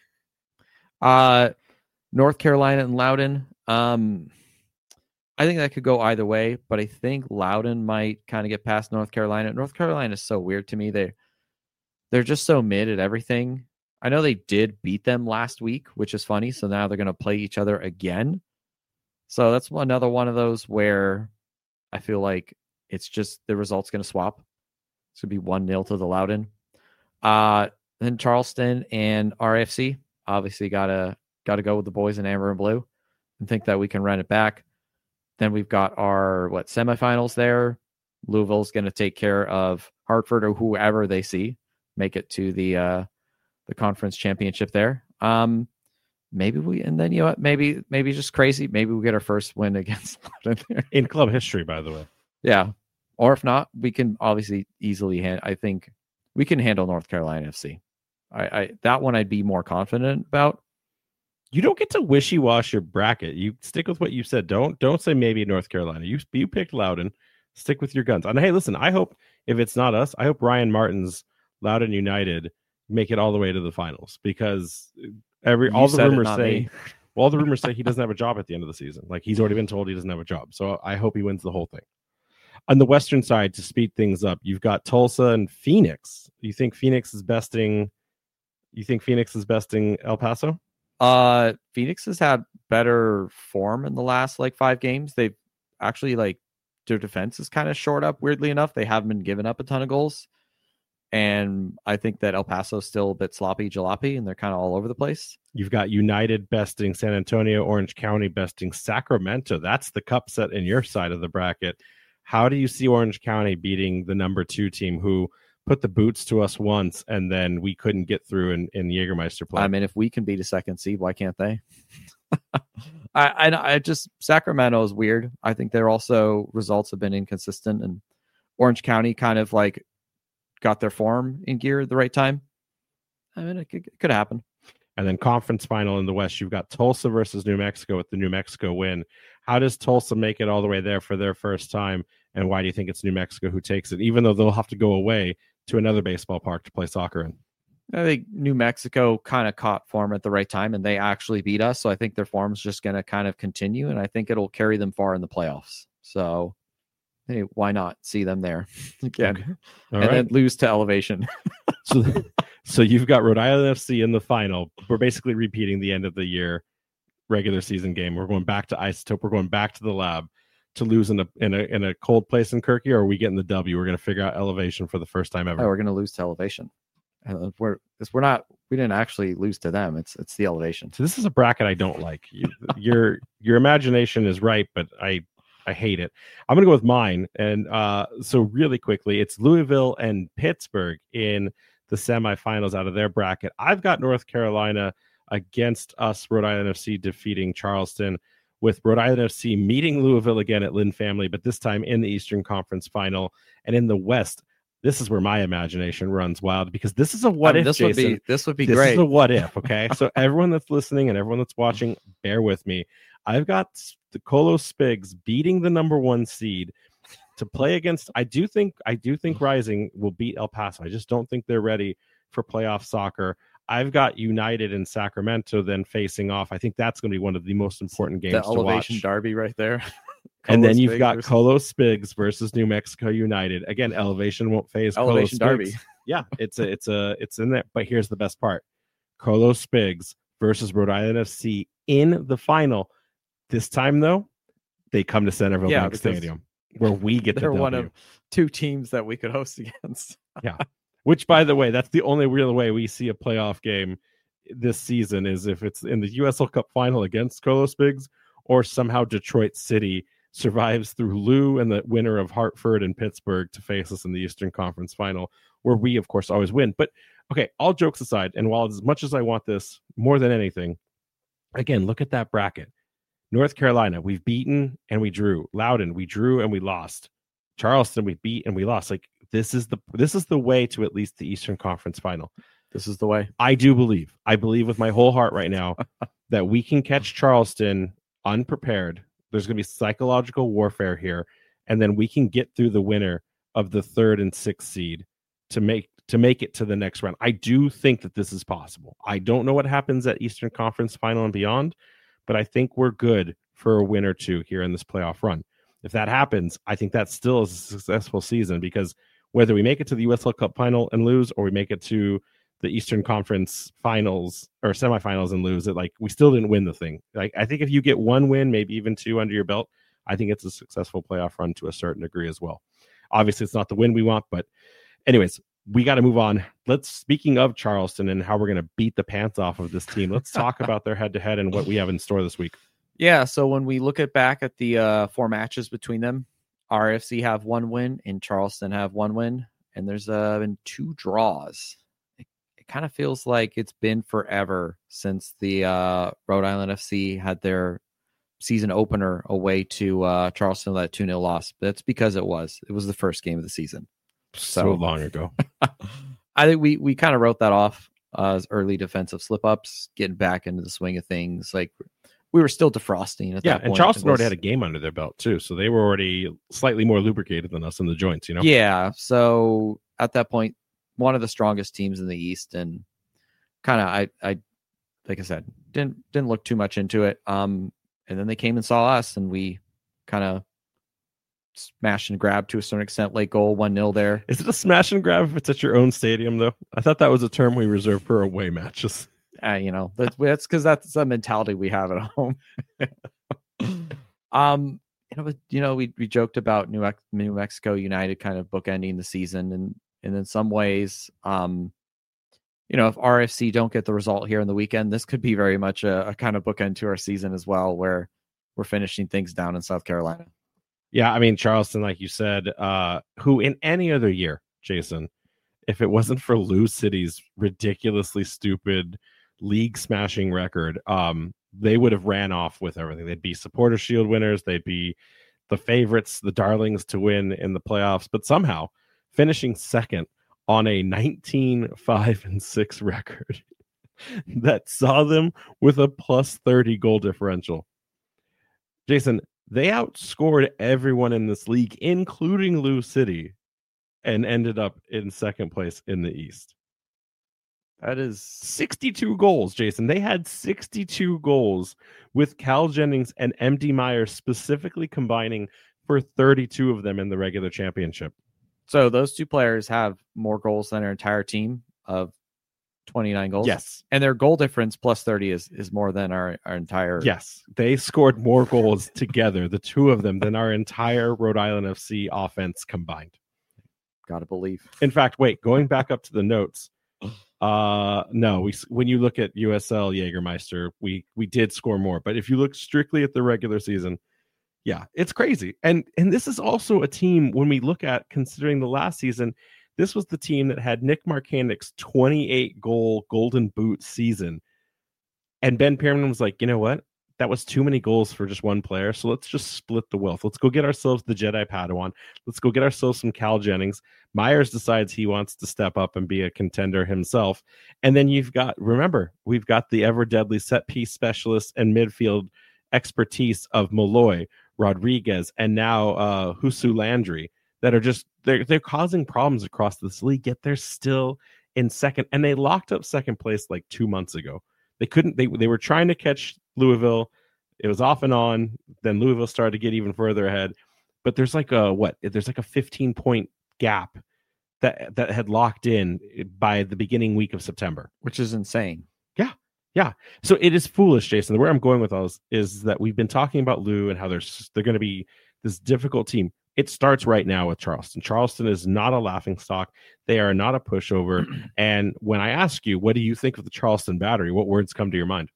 North Carolina and Loudoun. I think that could go either way, but I think Loudoun might kind of get past North Carolina. North Carolina is so weird to me. They're just so mid at everything. I know they did beat them last week, which is funny. So now they're going to play each other again. So that's another one of those where I feel like it's just the result's going to swap. It's going to be 1-0 to the Loudoun. Then Charleston and RFC. Obviously got to go with the boys in amber and blue and think that we can run it back. Then we've got our semifinals there. Louisville's going to take care of Hartford or whoever they see, make it to the conference championship there. Maybe maybe just crazy. Maybe we get our first win against Loudoun there in club history, by the way. Yeah, or if not, we can obviously easily. I think we can handle North Carolina FC. That one I'd be more confident about. You don't get to wishy-wash your bracket. You stick with what you said. Don't say maybe North Carolina. You picked Loudoun. Stick with your guns. And hey, listen, I hope if it's not us, I hope Ryan Martin's Loudoun United make it all the way to the finals, because all the rumors say he doesn't have a job at the end of the season. Like, he's already been told he doesn't have a job. So I hope he wins the whole thing. On the Western side, to speed things up, you've got Tulsa and Phoenix. You think Phoenix is besting El Paso? Phoenix has had better form in the last 5 games. They've actually their defense is kind of shored up, weirdly enough. They haven't been giving up a ton of goals. And I think that El Paso is still a bit sloppy jalopy, and they're kind of all over the place. You've got United besting San Antonio, Orange County besting Sacramento. That's the cup set in your side of the bracket. How do you see Orange County beating the number 2 team who put the boots to us once and then we couldn't get through in Jägermeister play? I mean, if we can beat a second seed, why can't they? I just, Sacramento is weird. I think their also results have been inconsistent, and Orange County kind of got their form in gear at the right time. I mean, it could happen. And then conference final in the West, you've got Tulsa versus New Mexico with the New Mexico win. How does Tulsa make it all the way there for their first time? And why do you think it's New Mexico who takes it, even though they'll have to go away to another baseball park to play soccer in? I think New Mexico kind of caught form at the right time, and they actually beat us. So I think their form's just going to kind of continue, and I think it'll carry them far in the playoffs. So, hey, why not see them there again? Okay. And right. Then lose to Elevation. So you've got Rhode Island FC in the final. We're basically repeating the end of the year regular season game. We're going back to Isotope. We're going back to the lab to lose in a cold place in Kirky, or are we getting the W? We're going to figure out Elevation for the first time ever. Oh, we're going to lose to Elevation. We didn't actually lose to them. It's the Elevation. So this is a bracket I don't like. Your imagination is right, but I hate it. I'm going to go with mine. And so really quickly, it's Louisville and Pittsburgh in the semifinals out of their bracket. I've got North Carolina against us, Rhode Island FC defeating Charleston, with Rhode Island FC meeting Louisville again at Lynn Family, but this time in the Eastern Conference final. And in the West, this is where my imagination runs wild, because this is a what if, Jason. This would be great. This is a what if, okay? So everyone that's listening and everyone that's watching, bear with me. I've got the Colo Spigs beating the number 1 seed to play against. I do think Rising will beat El Paso. I just don't think they're ready for playoff soccer. I've got United and Sacramento then facing off. I think that's going to be one of the most important games to watch. The Elevation Derby right there. And then you've got Colo Spigs versus New Mexico United. Again, Elevation won't face Elevation Colo Derby. Yeah, it's in there. But here's the best part: Colo Spigs versus Rhode Island FC in the final. This time, though, they come to Centerville Bank Stadium, where we get the they're W. one of two teams that we could host against. Yeah, which, by the way, that's the only real way we see a playoff game this season is if it's in the USL Cup final against Colo Spigs, or somehow Detroit City survives through Lou and the winner of Hartford and Pittsburgh to face us in the Eastern Conference final, where we, of course, always win. But okay, all jokes aside, and while as much as I want this more than anything, again, look at that bracket. North Carolina, we've beaten and we drew. Loudoun, we drew and we lost. Charleston, we beat and we lost. Like this is the way to at least the Eastern Conference final. This is the way. I believe with my whole heart right now that we can catch Charleston unprepared. There's going to be psychological warfare here, and then we can get through the winner of the 3rd and 6th seed to make it to the next round. I do think that this is possible. I don't know what happens at Eastern Conference final and beyond, but I think we're good for a win or two here in this playoff run. If that happens, I think that still is a successful season, because whether we make it to the USL Cup final and lose, or we make it to the Eastern Conference finals or semifinals and lose it, like we still didn't win the thing. Like I think if you get one win, maybe even two under your belt, I think it's a successful playoff run to a certain degree as well. Obviously, it's not the win we want, but anyways, we got to move on. Speaking of Charleston and how we're going to beat the pants off of this team, let's talk about their head-to-head and what we have in store this week. Yeah, so when we look back at the 4 matches between them, RFC have 1 win and Charleston have 1 win, and there's been 2 draws. It kind of feels like it's been forever since the Rhode Island FC had their season opener away to Charleston, that 2-0 loss. But that's because it was the first game of the season. So long ago. I think we kind of wrote that off as early defensive slip-ups, getting back into the swing of things. Like we were still defrosting at that point. And Charleston already had a game under their belt too, so they were already slightly more lubricated than us in the joints, Yeah, so at that point, one of the strongest teams in the East, and kind of I like I said, didn't look too much into it. And then they came and saw us, and we kind of smash and grab to a certain extent. Late goal, 1-0 there. Is it a smash and grab if it's at your own stadium, though? I thought that was a term we reserve for away matches. That's because that's a mentality we have at home. We joked about New Mexico United kind of bookending the season, and in some ways, if RFC don't get the result here in the weekend, this could be very much a kind of bookend to our season as well, where we're finishing things down in South Carolina. Yeah, I mean, Charleston, like you said, who in any other year, Jason, if it wasn't for Lou City's ridiculously stupid league-smashing record, they would have ran off with everything. They'd be Supporter Shield winners. They'd be the favorites, the darlings to win in the playoffs. But somehow, finishing second on a 19-5-6 record that saw them with a +30 goal differential. Jason, they outscored everyone in this league, including Lou City, and ended up in second place in the East. That is 62 goals, Jason. They had 62 goals, with Cal Jennings and MD Myers specifically combining for 32 of them in the regular championship. So those 2 players have more goals than our entire team of 29 goals. Yes. And their goal difference +30 is more than our entire. Yes. They scored more goals together, the 2 of them, than our entire Rhode Island FC offense combined. Gotta believe. In fact, wait, going back up to the notes. No, when you look at USL Jägermeister, we did score more. But if you look strictly at the regular season, yeah, it's crazy. And this is also a team, when we look at considering the last season, this was the team that had Nick Markandick's 28-goal Golden Boot season. And Ben Pearman was like, you know what? That was too many goals for just one player. So let's just split the wealth. Let's go get ourselves the Jedi Padawan. Let's go get ourselves some Cal Jennings. Myers decides he wants to step up and be a contender himself. And then we've got the ever deadly set piece specialist and midfield expertise of Malloy, Rodriguez, and now Husu Landry that are just, they're causing problems across this league, yet they're still in second. And they locked up second place like 2 months ago. They were trying to catch Louisville. It was off and on. Then Louisville started to get even further ahead. But there's like a 15-point gap that had locked in by the beginning week of September, which is insane. Yeah. So it is foolish, Jason. Where I'm going with all this is that we've been talking about Lou and how they're going to be this difficult team. It starts right now with Charleston. Charleston is not a laughingstock. They are not a pushover. And when I ask you, what do you think of the Charleston Battery? What words come to your mind?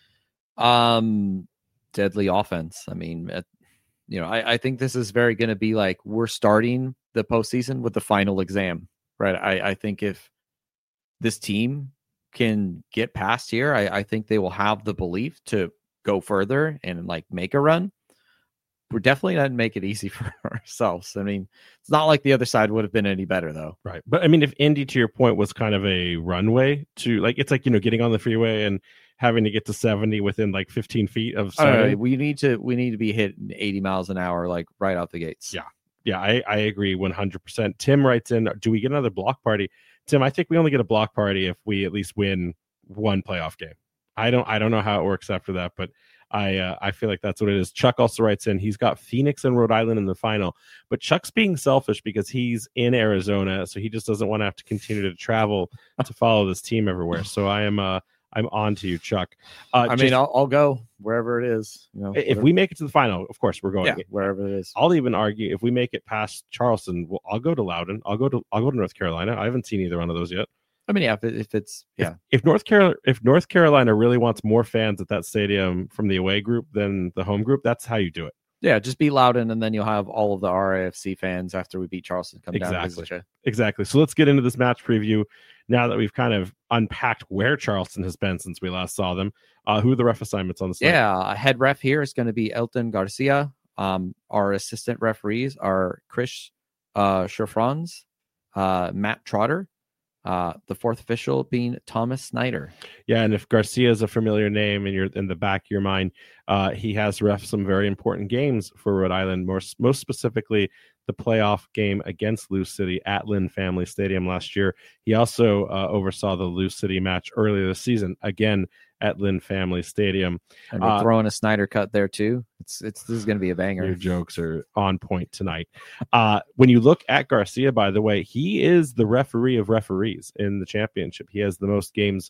Deadly offense. I mean, I think this is very going to be like we're starting the postseason with the final exam, right? I think if this team can get past here, I think they will have the belief to go further and like make a run. We're definitely not make it easy for ourselves. I mean, it's not like the other side would have been any better though. Right. But I mean, if Indy, to your point, was kind of a runway to like, it's like, getting on the freeway and having to get to 70 within like 15 feet of starting. We need to be hitting 80 miles an hour, like right out the gates. Yeah, I agree 100%. Tim writes in, do we get another block party? Tim, I think we only get a block party if we at least win one playoff game. I don't know how it works after that, but I feel like that's what it is. Chuck also writes in, he's got Phoenix and Rhode Island in the final, but Chuck's being selfish because he's in Arizona, so he just doesn't want to have to continue to travel to follow this team everywhere. So I'm on to you, Chuck. I'll go wherever it is. If we make it to the final, of course we're going. Yeah, wherever it is. I'll even argue if we make it past Charleston, I'll go to Loudoun. I'll go to North Carolina. I haven't seen either one of those yet. I mean, yeah, if North Carolina really wants more fans at that stadium from the away group than the home group, that's how you do it. Yeah, just beat Loudoun, and then you'll have all of the RAFC fans after we beat Charleston come down and visit you. Exactly. So let's get into this match preview now that we've kind of unpacked where Charleston has been since we last saw them. Who are the ref assignments on the side? Yeah, head ref here is going to be Elton Garcia. Our assistant referees are Chris Schifrons, Matt Trotter. The fourth official being Thomas Snyder. Yeah, and if Garcia is a familiar name and you're in the back of your mind, he has ref some very important games for Rhode Island, most specifically the playoff game against Lou City at Lynn Family Stadium last year. He also oversaw the Lou City match earlier this season, again at Lynn Family Stadium. And we're throwing a Snyder cut there too. This is going to be a banger. Your jokes are on point tonight. When you look at Garcia, by the way, he is the referee of referees in the championship. He has the most games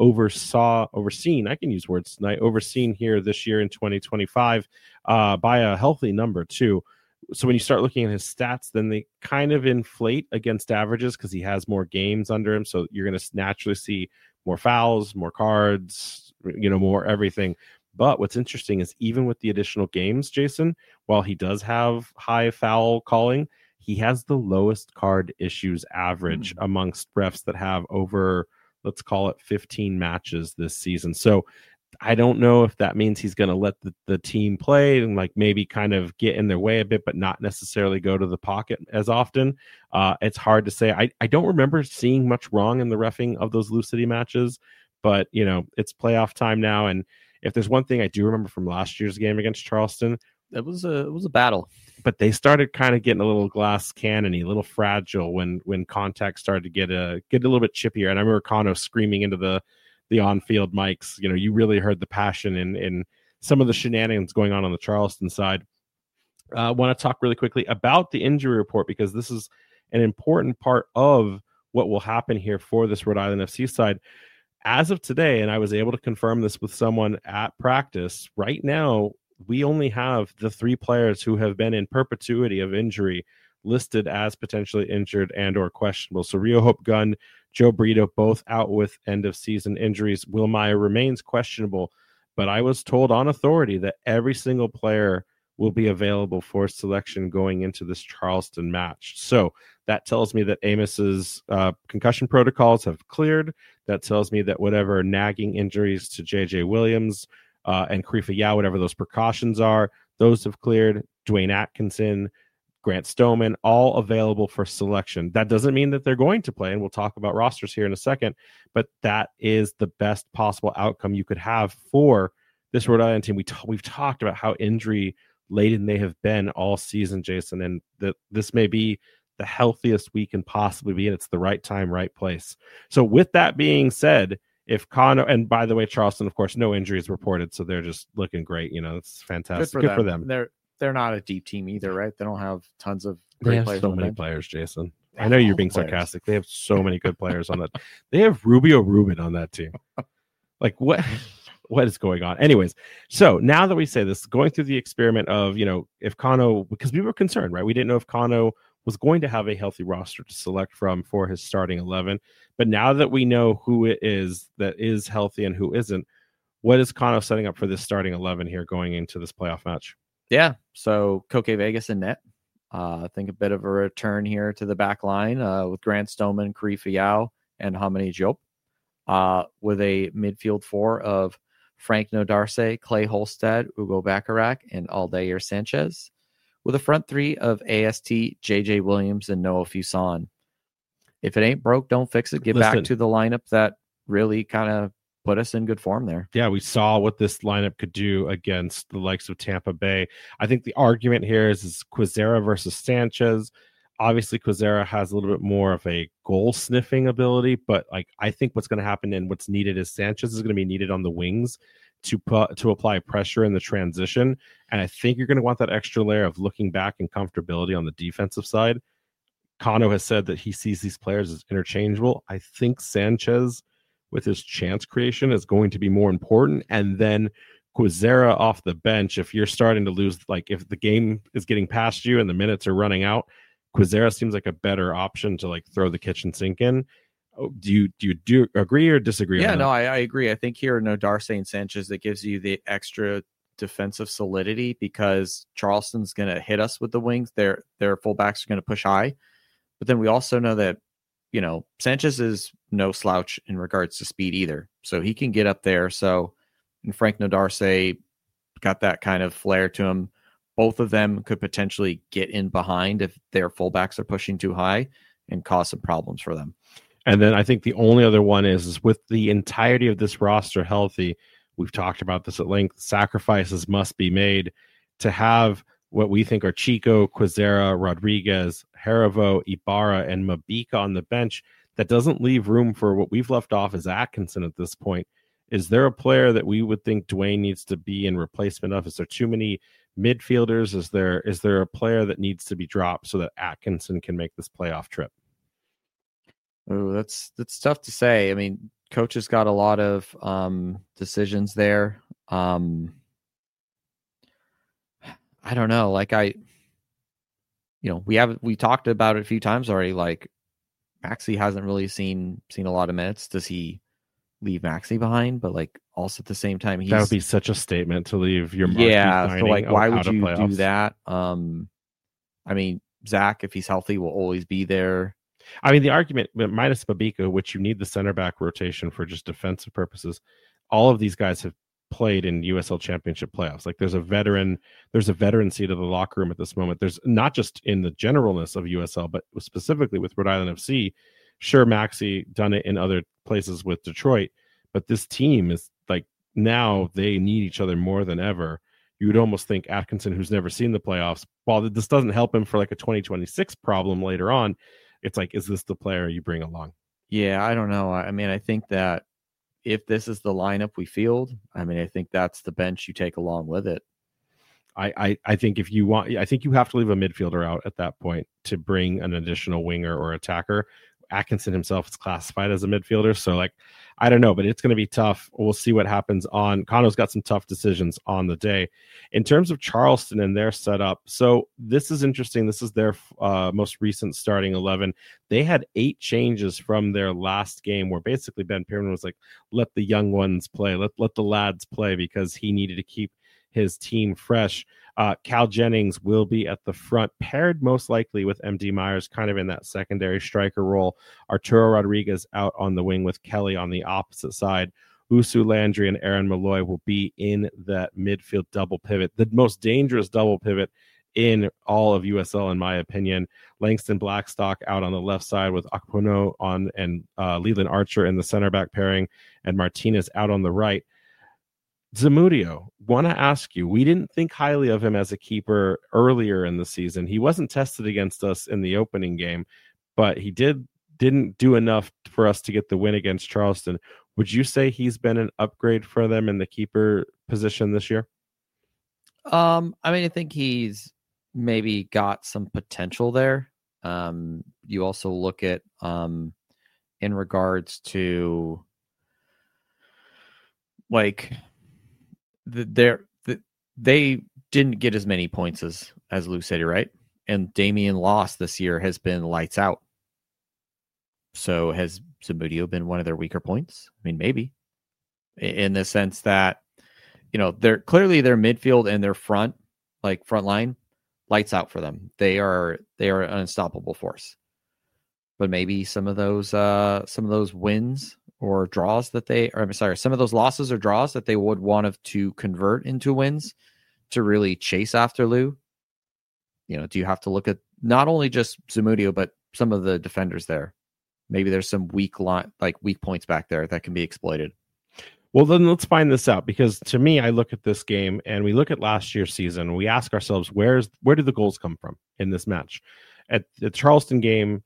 overseen. I can use words tonight. Overseen here this year in 2025 by a healthy number too. So when you start looking at his stats, then they kind of inflate against averages because he has more games under him. So you're going to naturally see more fouls, more cards, more everything. But what's interesting is even with the additional games, Jason, while he does have high foul calling, he has the lowest card issues average amongst refs that have over, let's call it 15 matches this season. So I don't know if that means he's going to let the team play and like maybe kind of get in their way a bit, but not necessarily go to the pocket as often. It's hard to say. I don't remember seeing much wrong in the reffing of those Lou City matches, but it's playoff time now. And if there's one thing I do remember from last year's game against Charleston, it was a battle, but they started kind of getting a little glass cannony, a little fragile when contact started to get a little bit chippier. And I remember Kano screaming into the on-field mics. You really heard the passion in some of the shenanigans going on the Charleston side. I want to talk really quickly about the injury report because this is an important part of what will happen here for this Rhode Island FC side. As of today, and I was able to confirm this with someone at practice, right now we only have the 3 players who have been in perpetuity of injury listed as potentially injured and or questionable. So Rio Hope Gunn, Joe Brito, both out with end of season injuries. Will Meyer remains questionable, but I was told on authority that every single player will be available for selection going into this Charleston match. So that tells me that Amos's concussion protocols have cleared. That tells me that whatever nagging injuries to JJ Williams and Karifa Yao, whatever those precautions are, those have cleared. Dwayne Atkinson, Grant Stoneman, all available for selection. That doesn't mean that they're going to play, and we'll talk about rosters here in a second, but that is the best possible outcome you could have for this Rhode Island team. We've talked about how injury laden they have been all season, Jason, and that this may be the healthiest we can possibly be, and it's the right time, right place. So with that being said, if Kano, and by the way, Charleston, of course, no injuries reported, so they're just looking great. It's fantastic. Good for them. They're not a deep team either, right? They don't have tons of great players. So many players, Jason. I know you're being sarcastic. They have so many good players on that. They have Rubio Rubin on that team. Like what? What is going on? Anyways, so now that we say this, going through the experiment of, if Kano, because we were concerned, right? We didn't know if Kano was going to have a healthy roster to select from for his starting 11. But now that we know who it is that is healthy and who isn't, what is Kano setting up for this starting 11 here going into this playoff match? Yeah. So Koke Vegas and net. I think a bit of a return here to the back line with Grant Stoneman, Karifa Yao, and Hamani Diop. With a midfield four of Frank Nodarse, Clay Holstad, Ugo Bacharach, and Aldair Sanchez, with a front three of AST, JJ Williams, and Noah Fuson. If it ain't broke, don't fix it. Get back to the lineup that really kind of put us in good form there. Yeah, we saw what this lineup could do against the likes of Tampa Bay. I think the argument here is Quizera versus Sanchez. Obviously, Quizera has a little bit more of a goal sniffing ability, but I think what's going to happen and what's needed is Sanchez is going to be needed on the wings to apply pressure in the transition. And I think you're going to want that extra layer of looking back and comfortability on the defensive side. Kano has said that he sees these players as interchangeable. I think Sanchez, with his chance creation, is going to be more important. And then Quizera off the bench, if you're starting to lose, if the game is getting past you and the minutes are running out, Quizera seems like a better option to throw the kitchen sink in. Do you agree or disagree? Yeah, on that? No, I agree. I think here, Nodarse and Sanchez, that gives you the extra defensive solidity because Charleston's going to hit us with the wings. Their fullbacks are going to push high. But then we also know that, Sanchez is no slouch in regards to speed either. So he can get up there. So, and Frank Nodarse got that kind of flair to him. Both of them could potentially get in behind if their fullbacks are pushing too high and cause some problems for them. And then I think the only other one is with the entirety of this roster healthy, we've talked about this at length, sacrifices must be made to have what we think are Chico, Quizera, Rodriguez, Harivo, Ibarra, and Mabika on the bench. That doesn't leave room for what we've left off as Atkinson at this point. Is there a player that we would think Dwayne needs to be in replacement of? Is there too many midfielders? Is there a player that needs to be dropped so that Atkinson can make this playoff trip? Oh, that's tough to say. I mean, coach has got a lot of decisions there. I don't know. We talked about it a few times already. Maxey hasn't really seen a lot of minutes. Does he leave Maxey behind? But also at the same time, that would be such a statement to leave your marquee signing. So why would you do that? I mean, Zach, if he's healthy, will always be there. I mean, the argument minus Mabika, which you need the center back rotation for just defensive purposes. All of these guys have played in USL Championship playoffs. There's a veteran seat of the locker room at this moment. There's not just in the generalness of USL, but specifically with Rhode Island FC. Sure, Maxey done it in other places with Detroit, but this team is now they need each other more than ever. You would almost think Atkinson, who's never seen the playoffs, while this doesn't help him for a 2026 problem later on, it's is this the player you bring along? Yeah, I don't know. I mean, I think that if this is the lineup we field, I think that's the bench you take along with it. I think if you want, I think you have to leave a midfielder out at that point to bring an additional winger or attacker. Atkinson himself is classified as a midfielder, so I don't know, but it's going to be tough. We'll see what happens on. Kano's got some tough decisions on the day. In terms of Charleston and their setup, so this is interesting. This is their most recent starting 11. They had 8 changes from their last game, where basically Ben Pierman was let the young ones play, let the lads play, because he needed to keep his team fresh. Cal Jennings will be at the front, paired most likely with MD Myers, kind of in that secondary striker role. Arturo Rodriguez out on the wing with Kelly on the opposite side. Usu Landry and Aaron Malloy will be in that midfield double pivot, the most dangerous double pivot in all of USL, in my opinion. Langston Blackstock out on the left side with Akpono on and Leland Archer in the center back pairing, and Martinez out on the right. Zamudio, want to ask you, we didn't think highly of him as a keeper earlier in the season. He wasn't tested against us in the opening game, but he didn't do enough for us to get the win against Charleston. Would you say he's been an upgrade for them in the keeper position this year? I think he's maybe got some potential there. you also look at in regards to like they didn't get as many points as Lou City, right? And Damian Loss this year has been lights out. So has Zamudio been one of their weaker points? I mean, maybe, in the sense that, they're clearly their midfield and their front line lights out for them. They are an unstoppable force. But maybe some of those wins or draws some of those losses or draws that they would want to convert into wins to really chase after Lou. Do you have to look at not only just Zamudio, but some of the defenders there? Maybe there's some weak points back there that can be exploited. Well, then let's find this out, because to me, I look at this game and we look at last year's season and we ask ourselves, where did the goals come from in this match? At the Charleston game,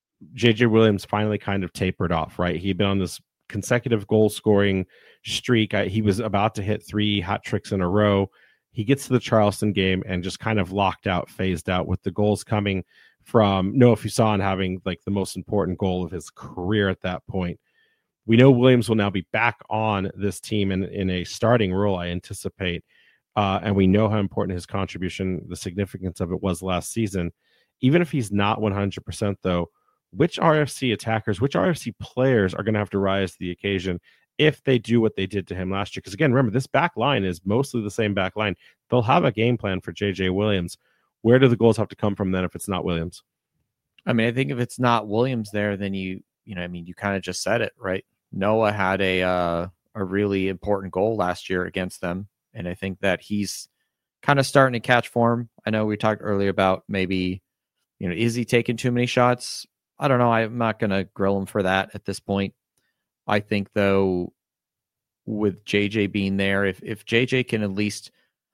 JJ Williams finally kind of tapered off, right? He'd been on this consecutive goal scoring streak. He was about to hit 3 hat tricks in a row. He gets to the Charleston game and just kind of phased out, with the goals coming from Noah Fuson having like the most important goal of his career at that point. We know Williams will now be back on this team in a starting role, I anticipate. And we know how important his contribution, the significance of it was last season. Even if he's not 100%, though, which RFC attackers, which RFC players are going to have to rise to the occasion if they do what they did to him last year? Because again, remember, this back line is mostly the same back line. They'll have a game plan for JJ Williams. Where do the goals have to come from then if it's not Williams? I mean, I think if it's not Williams there, then you kind of just said it, right? Noah had a really important goal last year against them, and I think that he's kind of starting to catch form. I know we talked earlier about maybe, is he taking too many shots? I don't know. I'm not going to grill him for that at this point. I think, though, with JJ being there, if JJ can at least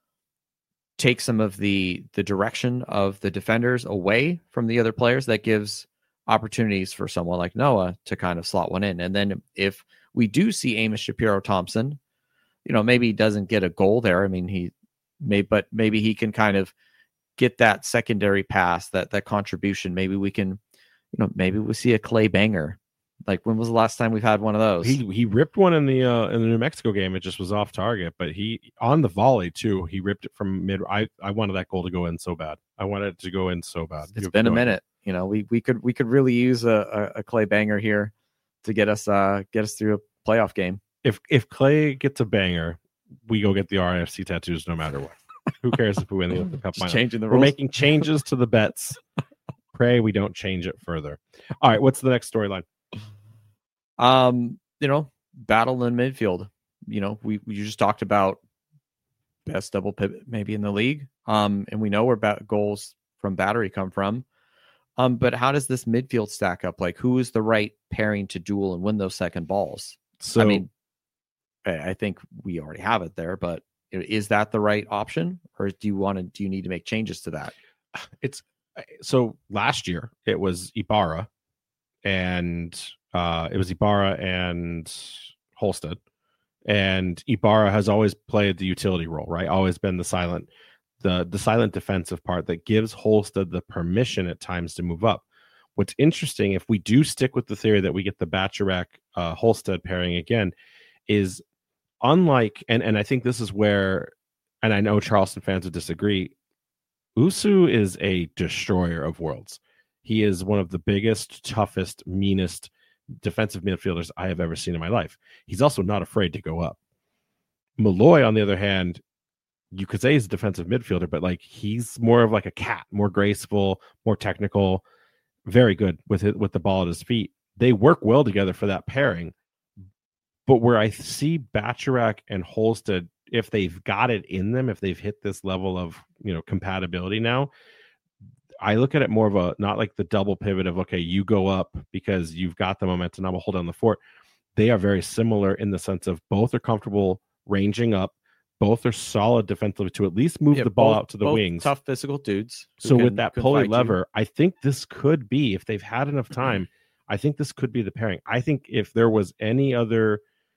take some of the direction of the defenders away from the other players, that gives opportunities for someone like Noah to kind of slot one in. And then if we do see Amos Shapiro-Thompson, maybe he doesn't get a goal there. I mean, maybe he can kind of get that secondary pass, that contribution. Maybe we can, maybe we see a Clay banger. Like, when was the last time we've had one of those? He ripped one in the New Mexico game. It just was off target, but he, on the volley too, he ripped it from mid. I wanted that goal to go in so bad. I wanted it to go in so bad. It's been a minute. We could really use a Clay banger here to get us through a playoff game. If Clay gets a banger, we go get the RFC tattoos no matter what. Who cares if we win the cup final? Changing the rules. We're making changes to the bets. Pray we don't change it further. All right, what's the next storyline? Battle in midfield. We just talked about best double pivot maybe in the league. And we know where goals from Battery come from. But how does this midfield stack up? Like, who is the right pairing to duel and win those second balls? So, I mean, I think we already have it there, but is that the right option, or do you need to make changes to that? So last year it was Ibarra and Holstead, and Ibarra has always played the utility role, right? Always been the silent defensive part that gives Holstead the permission at times to move up. What's interesting, if we do stick with the theory that we get the Bacharach Holstead pairing again, is unlike, and I think this is where, and I know Charleston fans would disagree, Usu is a destroyer of worlds. He is one of the biggest, toughest, meanest defensive midfielders I have ever seen in my life. He's also not afraid to go up. Malloy, on the other hand, you could say he's a defensive midfielder, but like, he's more of like a cat, more graceful, more technical, very good with the ball at his feet. They work well together for that pairing. But where I see Bacharach and Holstead, if they've got it in them, if they've hit this level of, compatibility now, I look at it more of a, not like the double pivot of, okay, you go up because you've got the momentum, now we'll hold down the fort. They are very similar in the sense of both are comfortable ranging up. Both are solid defensively to at least move the ball out to the wings. Tough physical dudes. So with that pulley lever, I think this could be, if they've had enough time, I think this could be the pairing. I think if there was any other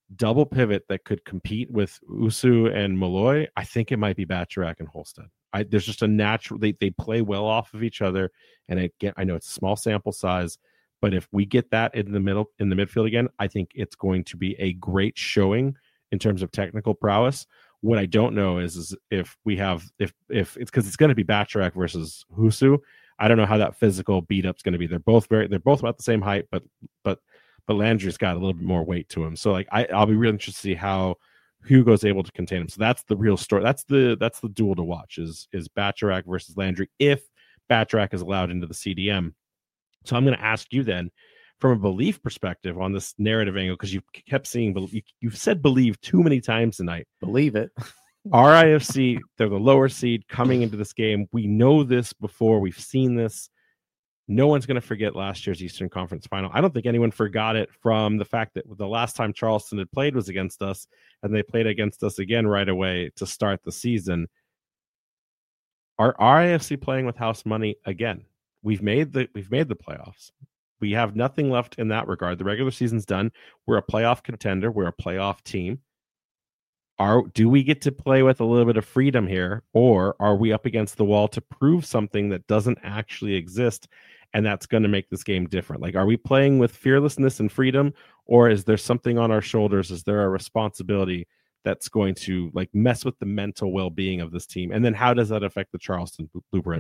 double pivot that could compete with Usu and Malloy, I think it might be Bacharak and Holstead. There's just a natural they play well off of each other, and I know it's a small sample size, but if we get that in the midfield again, I think it's going to be a great showing in terms of technical prowess. What I don't know is if it's because it's going to be Bacharak versus Husu. I don't know how that physical beat up's going to be. They're both about the same height, but Landry's got a little bit more weight to him. So like I'll be really interested to see how Hugo's able to contain him. So that's the real story. That's the duel to watch is Bacharak versus Landry if Bacharak is allowed into the CDM. So I'm going to ask you then, from a belief perspective on this narrative angle, because you kept saying you've said believe too many times tonight. Believe it. RIFC, they're the lower seed coming into this game. We know this before. We've seen this. No one's going to forget last year's Eastern Conference final. I don't think anyone forgot it from the fact that the last time Charleston had played was against us, and they played against us again right away to start the season. Are RIFC playing with house money again? We've made the playoffs. We have nothing left in that regard. The regular season's done. We're a playoff contender. We're a playoff team. Do we get to play with a little bit of freedom here, or are we up against the wall to prove something that doesn't actually exist, and that's going to make this game different? Like, are we playing with fearlessness and freedom, or is there something on our shoulders? Is there a responsibility that's going to like mess with the mental well-being of this team? And then how does that affect the Charleston blueprint?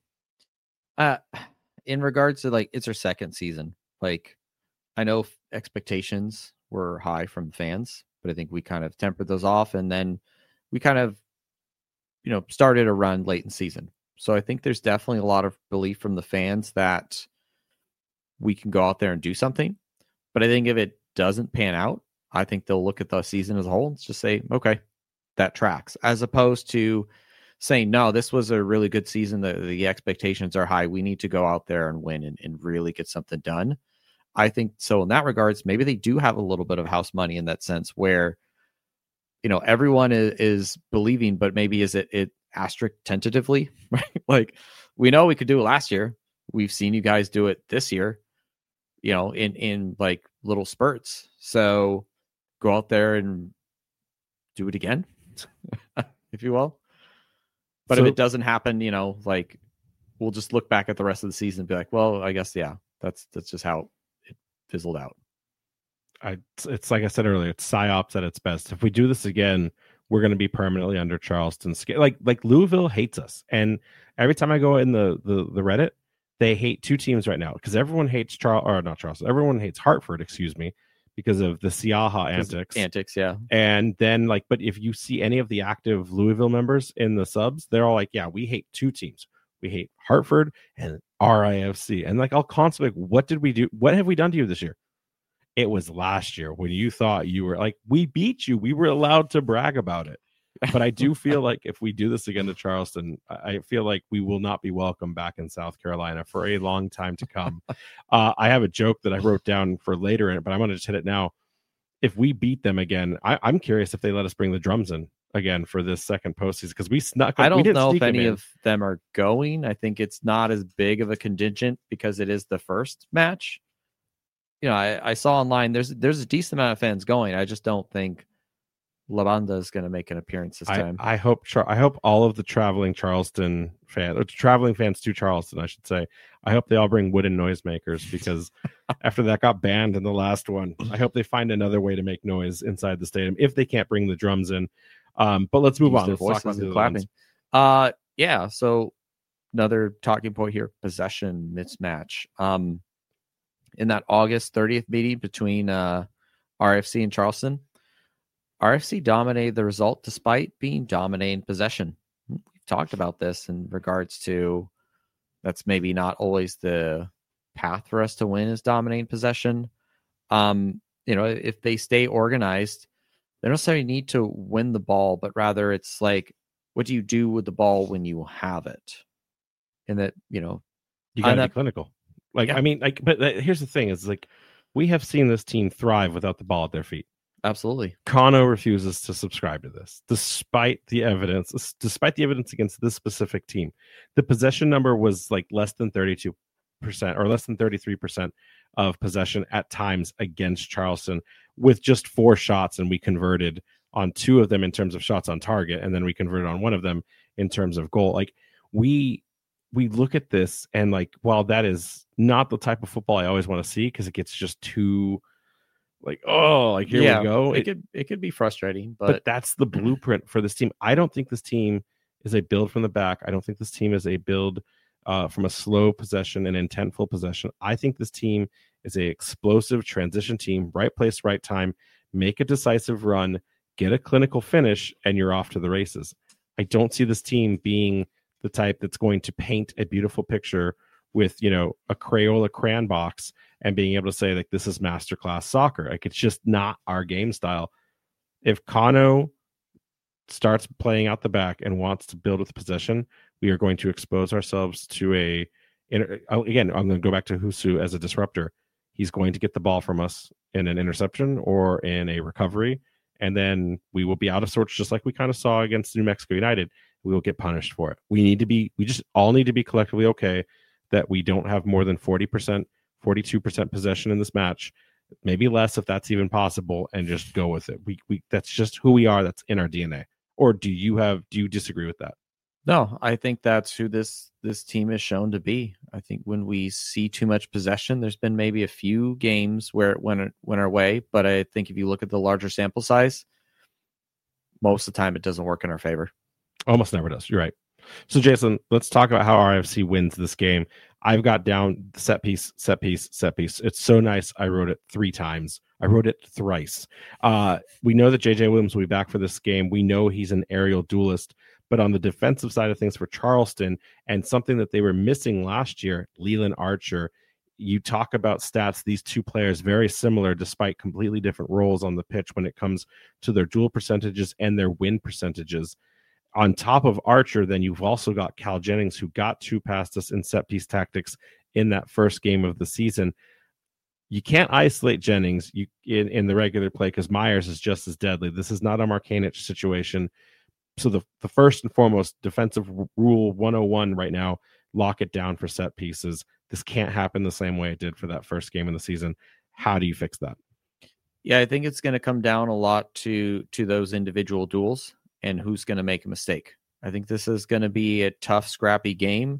In regards to like, it's our second season. Like, I know expectations were high from fans, but I think we kind of tempered those off, and then we kind of, started a run late in season. So I think there's definitely a lot of belief from the fans that we can go out there and do something. But I think if it doesn't pan out, I think they'll look at the season as a whole and just say, okay, that tracks, as opposed to saying, no, this was a really good season. The expectations are high. We need to go out there and win and really get something done. I think so in that regards, maybe they do have a little bit of house money in that sense where, everyone is believing, but maybe is it asterisk tentatively, right? Like, we know we could do it last year. We've seen you guys do it this year, in like little spurts. So go out there and do it again, if you will. But if it doesn't happen, like, we'll just look back at the rest of the season and be like, well, I guess, yeah, that's just how it fizzled out. It's like I said earlier, it's psyops at its best. If we do this again, we're going to be permanently under Charleston's scale. Like Louisville hates us. And every time I go in the Reddit, they hate two teams right now because everyone hates everyone hates Hartford, because of the Siaha antics. Yeah. And then but if you see any of the active Louisville members in the subs, they're all like, yeah, we hate two teams. We hate Hartford and RIFC. And I'll constantly, what did we do? What have we done to you this year? It was last year when you thought you were we beat you. We were allowed to brag about it. But I do feel like if we do this again to Charleston, I feel like we will not be welcome back in South Carolina for a long time to come. I have a joke that I wrote down for later, but I'm going to just hit it now. If we beat them again, I'm curious if they let us bring the drums in again for this second postseason, because we snuck. I don't know if any of them are going. I think it's not as big of a contingent because it is the first match. I saw online there's a decent amount of fans going. I just don't think La Banda is going to make an appearance this time. I hope all of the traveling Charleston fans, or traveling fans to Charleston, I should say, I hope they all bring wooden noisemakers, because after that got banned in the last one, I hope they find another way to make noise inside the stadium if they can't bring the drums in. But let's move on. Let's talk about the clapping. Yeah. So another talking point here: possession mismatch. In that August 30th meeting between RFC and Charleston, RFC dominated the result despite being dominating possession. We've talked about this in regards to that's maybe not always the path for us to win is dominating possession. If they stay organized, they don't necessarily need to win the ball, but rather it's like, what do you do with the ball when you have it? And that, you got to be clinical. But here's the thing is we have seen this team thrive without the ball at their feet. Absolutely. Kano refuses to subscribe to this, despite the evidence against this specific team. The possession number was less than 32. or less than 33% of possession at times against Charleston with just 4 shots, and we converted on 2 of them in terms of shots on target, and then we converted on 1 of them in terms of goal. Like we look at this, and like, while that is not the type of football I always want to see, because it gets just too like, oh, like here we go. It could be frustrating, but that's the blueprint for this team. I don't think this team is a build from the back. I don't think this team is a build from a slow possession and intentful possession. I think this team is a explosive transition team, right place, right time, make a decisive run, get a clinical finish, and you're off to the races. I don't see this team being the type that's going to paint a beautiful picture with, you know, a Crayola crayon box and being able to say, like, this is masterclass soccer. Like, it's just not our game style. If Kano starts playing out the back and wants to build with possession, we are going to expose ourselves to again, I'm going to go back to Husu as a disruptor. He's going to get the ball from us in an interception or in a recovery, and then we will be out of sorts, just like we kind of saw against New Mexico United. We will get punished for it. We just all need to be collectively okay that we don't have more than 40%, 42% possession in this match, maybe less if that's even possible, and just go with it. We that's just who we are. That's in our DNA. Or do you disagree with that? No, I think that's who this team is shown to be. I think when we see too much possession, there's been maybe a few games where it went our way, but I think if you look at the larger sample size, most of the time it doesn't work in our favor. Almost never does. You're right. So, Jason, let's talk about how RFC wins this game. I've got down set piece. It's so nice. I wrote it 3 times. I wrote it thrice. We know that JJ Williams will be back for this game. We know he's an aerial duelist. But on the defensive side of things for Charleston, and something that they were missing last year, Leland Archer, you talk about stats, these 2 players very similar despite completely different roles on the pitch when it comes to their duel percentages and their win percentages. On top of Archer, then you've also got Cal Jennings, who got 2 past us in set piece tactics in that first game of the season. You can't isolate Jennings in the regular play because Myers is just as deadly. This is not a Markanich situation. So the first and foremost, defensive rule 101 right now, lock it down for set pieces. This can't happen the same way it did for that first game of the season. How do you fix that? Yeah, I think it's going to come down a lot to those individual duels and who's going to make a mistake. I think this is going to be a tough, scrappy game.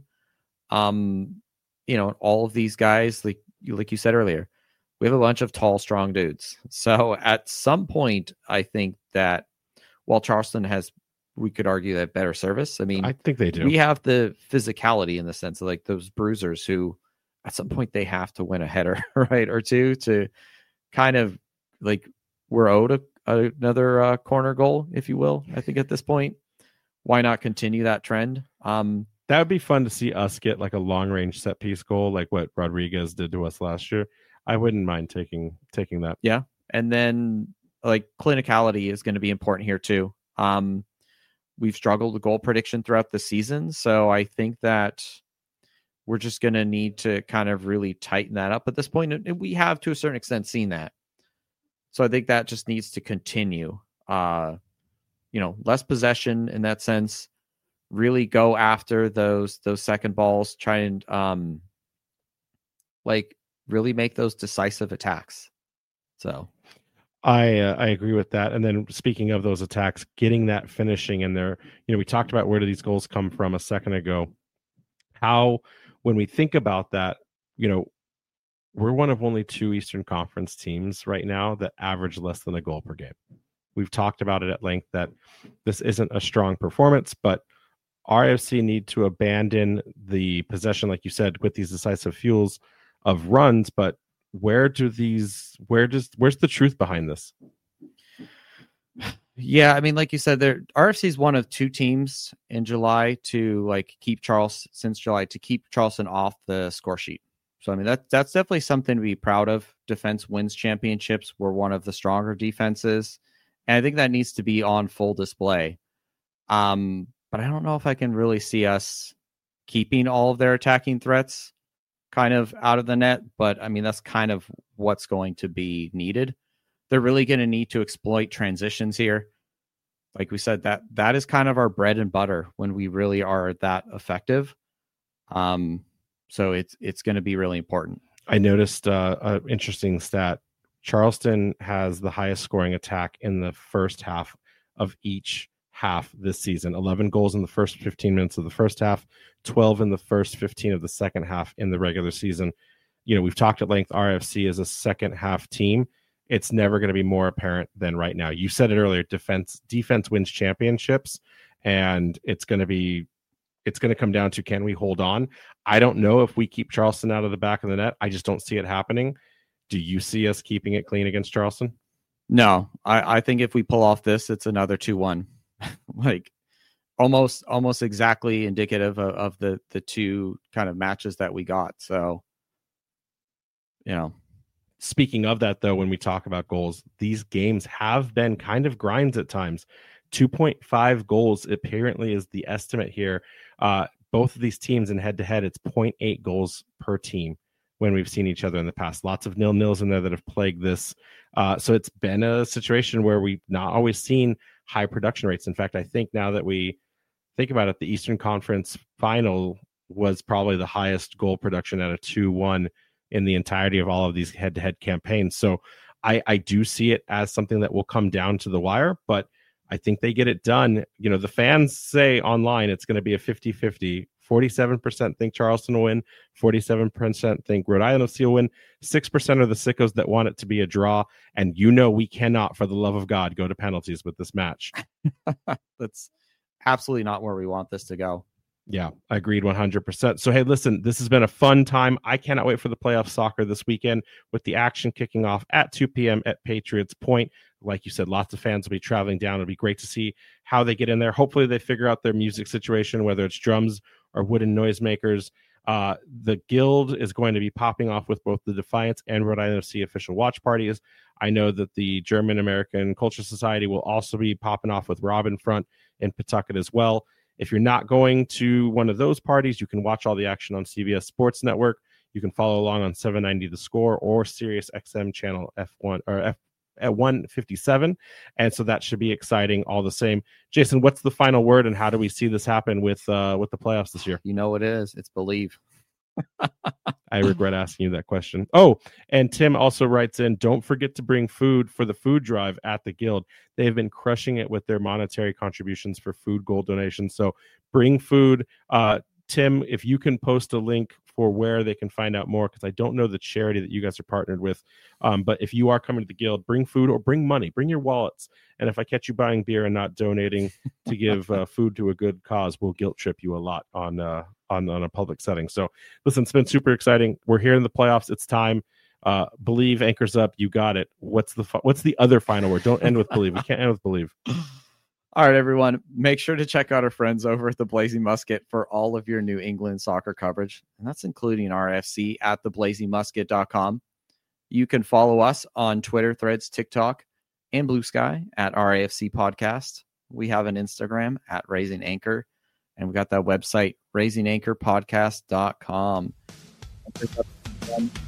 You know, all of these guys, like you said earlier, we have a bunch of tall, strong dudes. So at some point, I think that while Charleston has, we could argue that better service. I mean, I think they do. We have the physicality in the sense of like those bruisers who at some point they have to win a header, right? Or 2 to kind of like we're owed another corner goal, if you will. I think at this point, why not continue that trend? That would be fun to see us get like a long range set piece goal, like what Rodriguez did to us last year. I wouldn't mind taking that. Yeah. And then like clinicality is going to be important here too. We've struggled with goal prediction throughout the season. So I think that we're just going to need to kind of really tighten that up at this point. And we have to a certain extent seen that. So I think that just needs to continue. You know, less possession in that sense, really go after those second balls, try and like really make those decisive attacks. So I agree with that. And then speaking of those attacks, getting that finishing in there, you know, we talked about where do these goals come from a second ago. How, when we think about that, you know, we're one of only 2 Eastern Conference teams right now that average less than a goal per game. We've talked about it at length that this isn't a strong performance, but RFC need to abandon the possession, like you said, with these decisive fuels of runs, but where's the truth behind this? Yeah, I mean, like you said, RFC is one of 2 teams in July to keep Charleston off the score sheet. So I mean that's definitely something to be proud of. Defense wins championships. We're one of the stronger defenses, and I think that needs to be on full display. But I don't know if I can really see us keeping all of their attacking threats kind of out of the net, but I mean, that's kind of what's going to be needed. They're really going to need to exploit transitions here. Like we said, that is kind of our bread and butter when we really are that effective. So it's going to be really important. I noticed an interesting stat. Charleston has the highest scoring attack in the first half of each half this season. 11 goals in the first 15 minutes of the first half, 12 in the first 15 of the second half in the regular season. We've talked at length, RFC is a second half team. It's never going to be more apparent than right now. You said it earlier, defense wins championships, and it's going to come down to, can we hold on? I don't know if we keep Charleston out of the back of the net. I just don't see it happening. Do you see us keeping it clean against Charleston? No, I think if we pull off this, it's another 2-1. Like almost exactly indicative of the two kind of matches that we got. So, Speaking of that, though, when we talk about goals, these games have been kind of grinds at times. 2.5 goals apparently is the estimate here. Both of these teams in head-to-head, it's 0.8 goals per team when we've seen each other in the past. Lots of 0-0s in there that have plagued this. So it's been a situation where we've not always seen high production rates. In fact, I think now that we think about it, the Eastern Conference final was probably the highest goal production at a 2-1 in the entirety of all of these head-to-head campaigns. So I do see it as something that will come down to the wire, but I think they get it done. The fans say online it's going to be a 50-50. 47% think Charleston will win. 47% think Rhode Island will win. 6% are the sickos that want it to be a draw. And we cannot, for the love of God, go to penalties with this match. That's absolutely not where we want this to go. Yeah, agreed 100%. So, hey, listen, this has been a fun time. I cannot wait for the playoff soccer this weekend with the action kicking off at 2 p.m. at Patriots Point. Like you said, lots of fans will be traveling down. It'll be great to see how they get in there. Hopefully they figure out their music situation, whether it's drums or wooden noisemakers. The Guild is going to be popping off with both the Defiance and Rhode Island FC official watch parties. I know that the German American Culture Society will also be popping off with Robin Front in Pawtucket as well. If you're not going to one of those parties, you can watch all the action on CBS Sports Network. You can follow along on 790 The Score or Sirius XM channel F1 or at 157. And so that should be exciting all the same. Jason, what's the final word and how do we see this happen with the playoffs this year? It is. It's believe. I regret asking you that question. Oh, and Tim also writes in, don't forget to bring food for the food drive at the Guild. They've been crushing it with their monetary contributions for food goal donations. So bring food. Tim, if you can post a link for where they can find out more, because I don't know the charity that you guys are partnered with. But if you are coming to the Guild, bring food or bring money, bring your wallets. And if I catch you buying beer and not donating to give food to a good cause, we'll guilt trip you a lot on a public setting. So listen, it's been super exciting. We're here in the playoffs. It's time. Believe anchors up. You got it. What's the other final word? Don't end with believe. We can't end with believe. All right, everyone, make sure to check out our friends over at the Blazing Musket for all of your New England soccer coverage. And that's including RFC at theblazingmusket.com. You can follow us on Twitter, Threads, TikTok, and Blue Sky at RAFC Podcast. We have an Instagram at Raising Anchor, and we got that website, raisinganchorpodcast.com.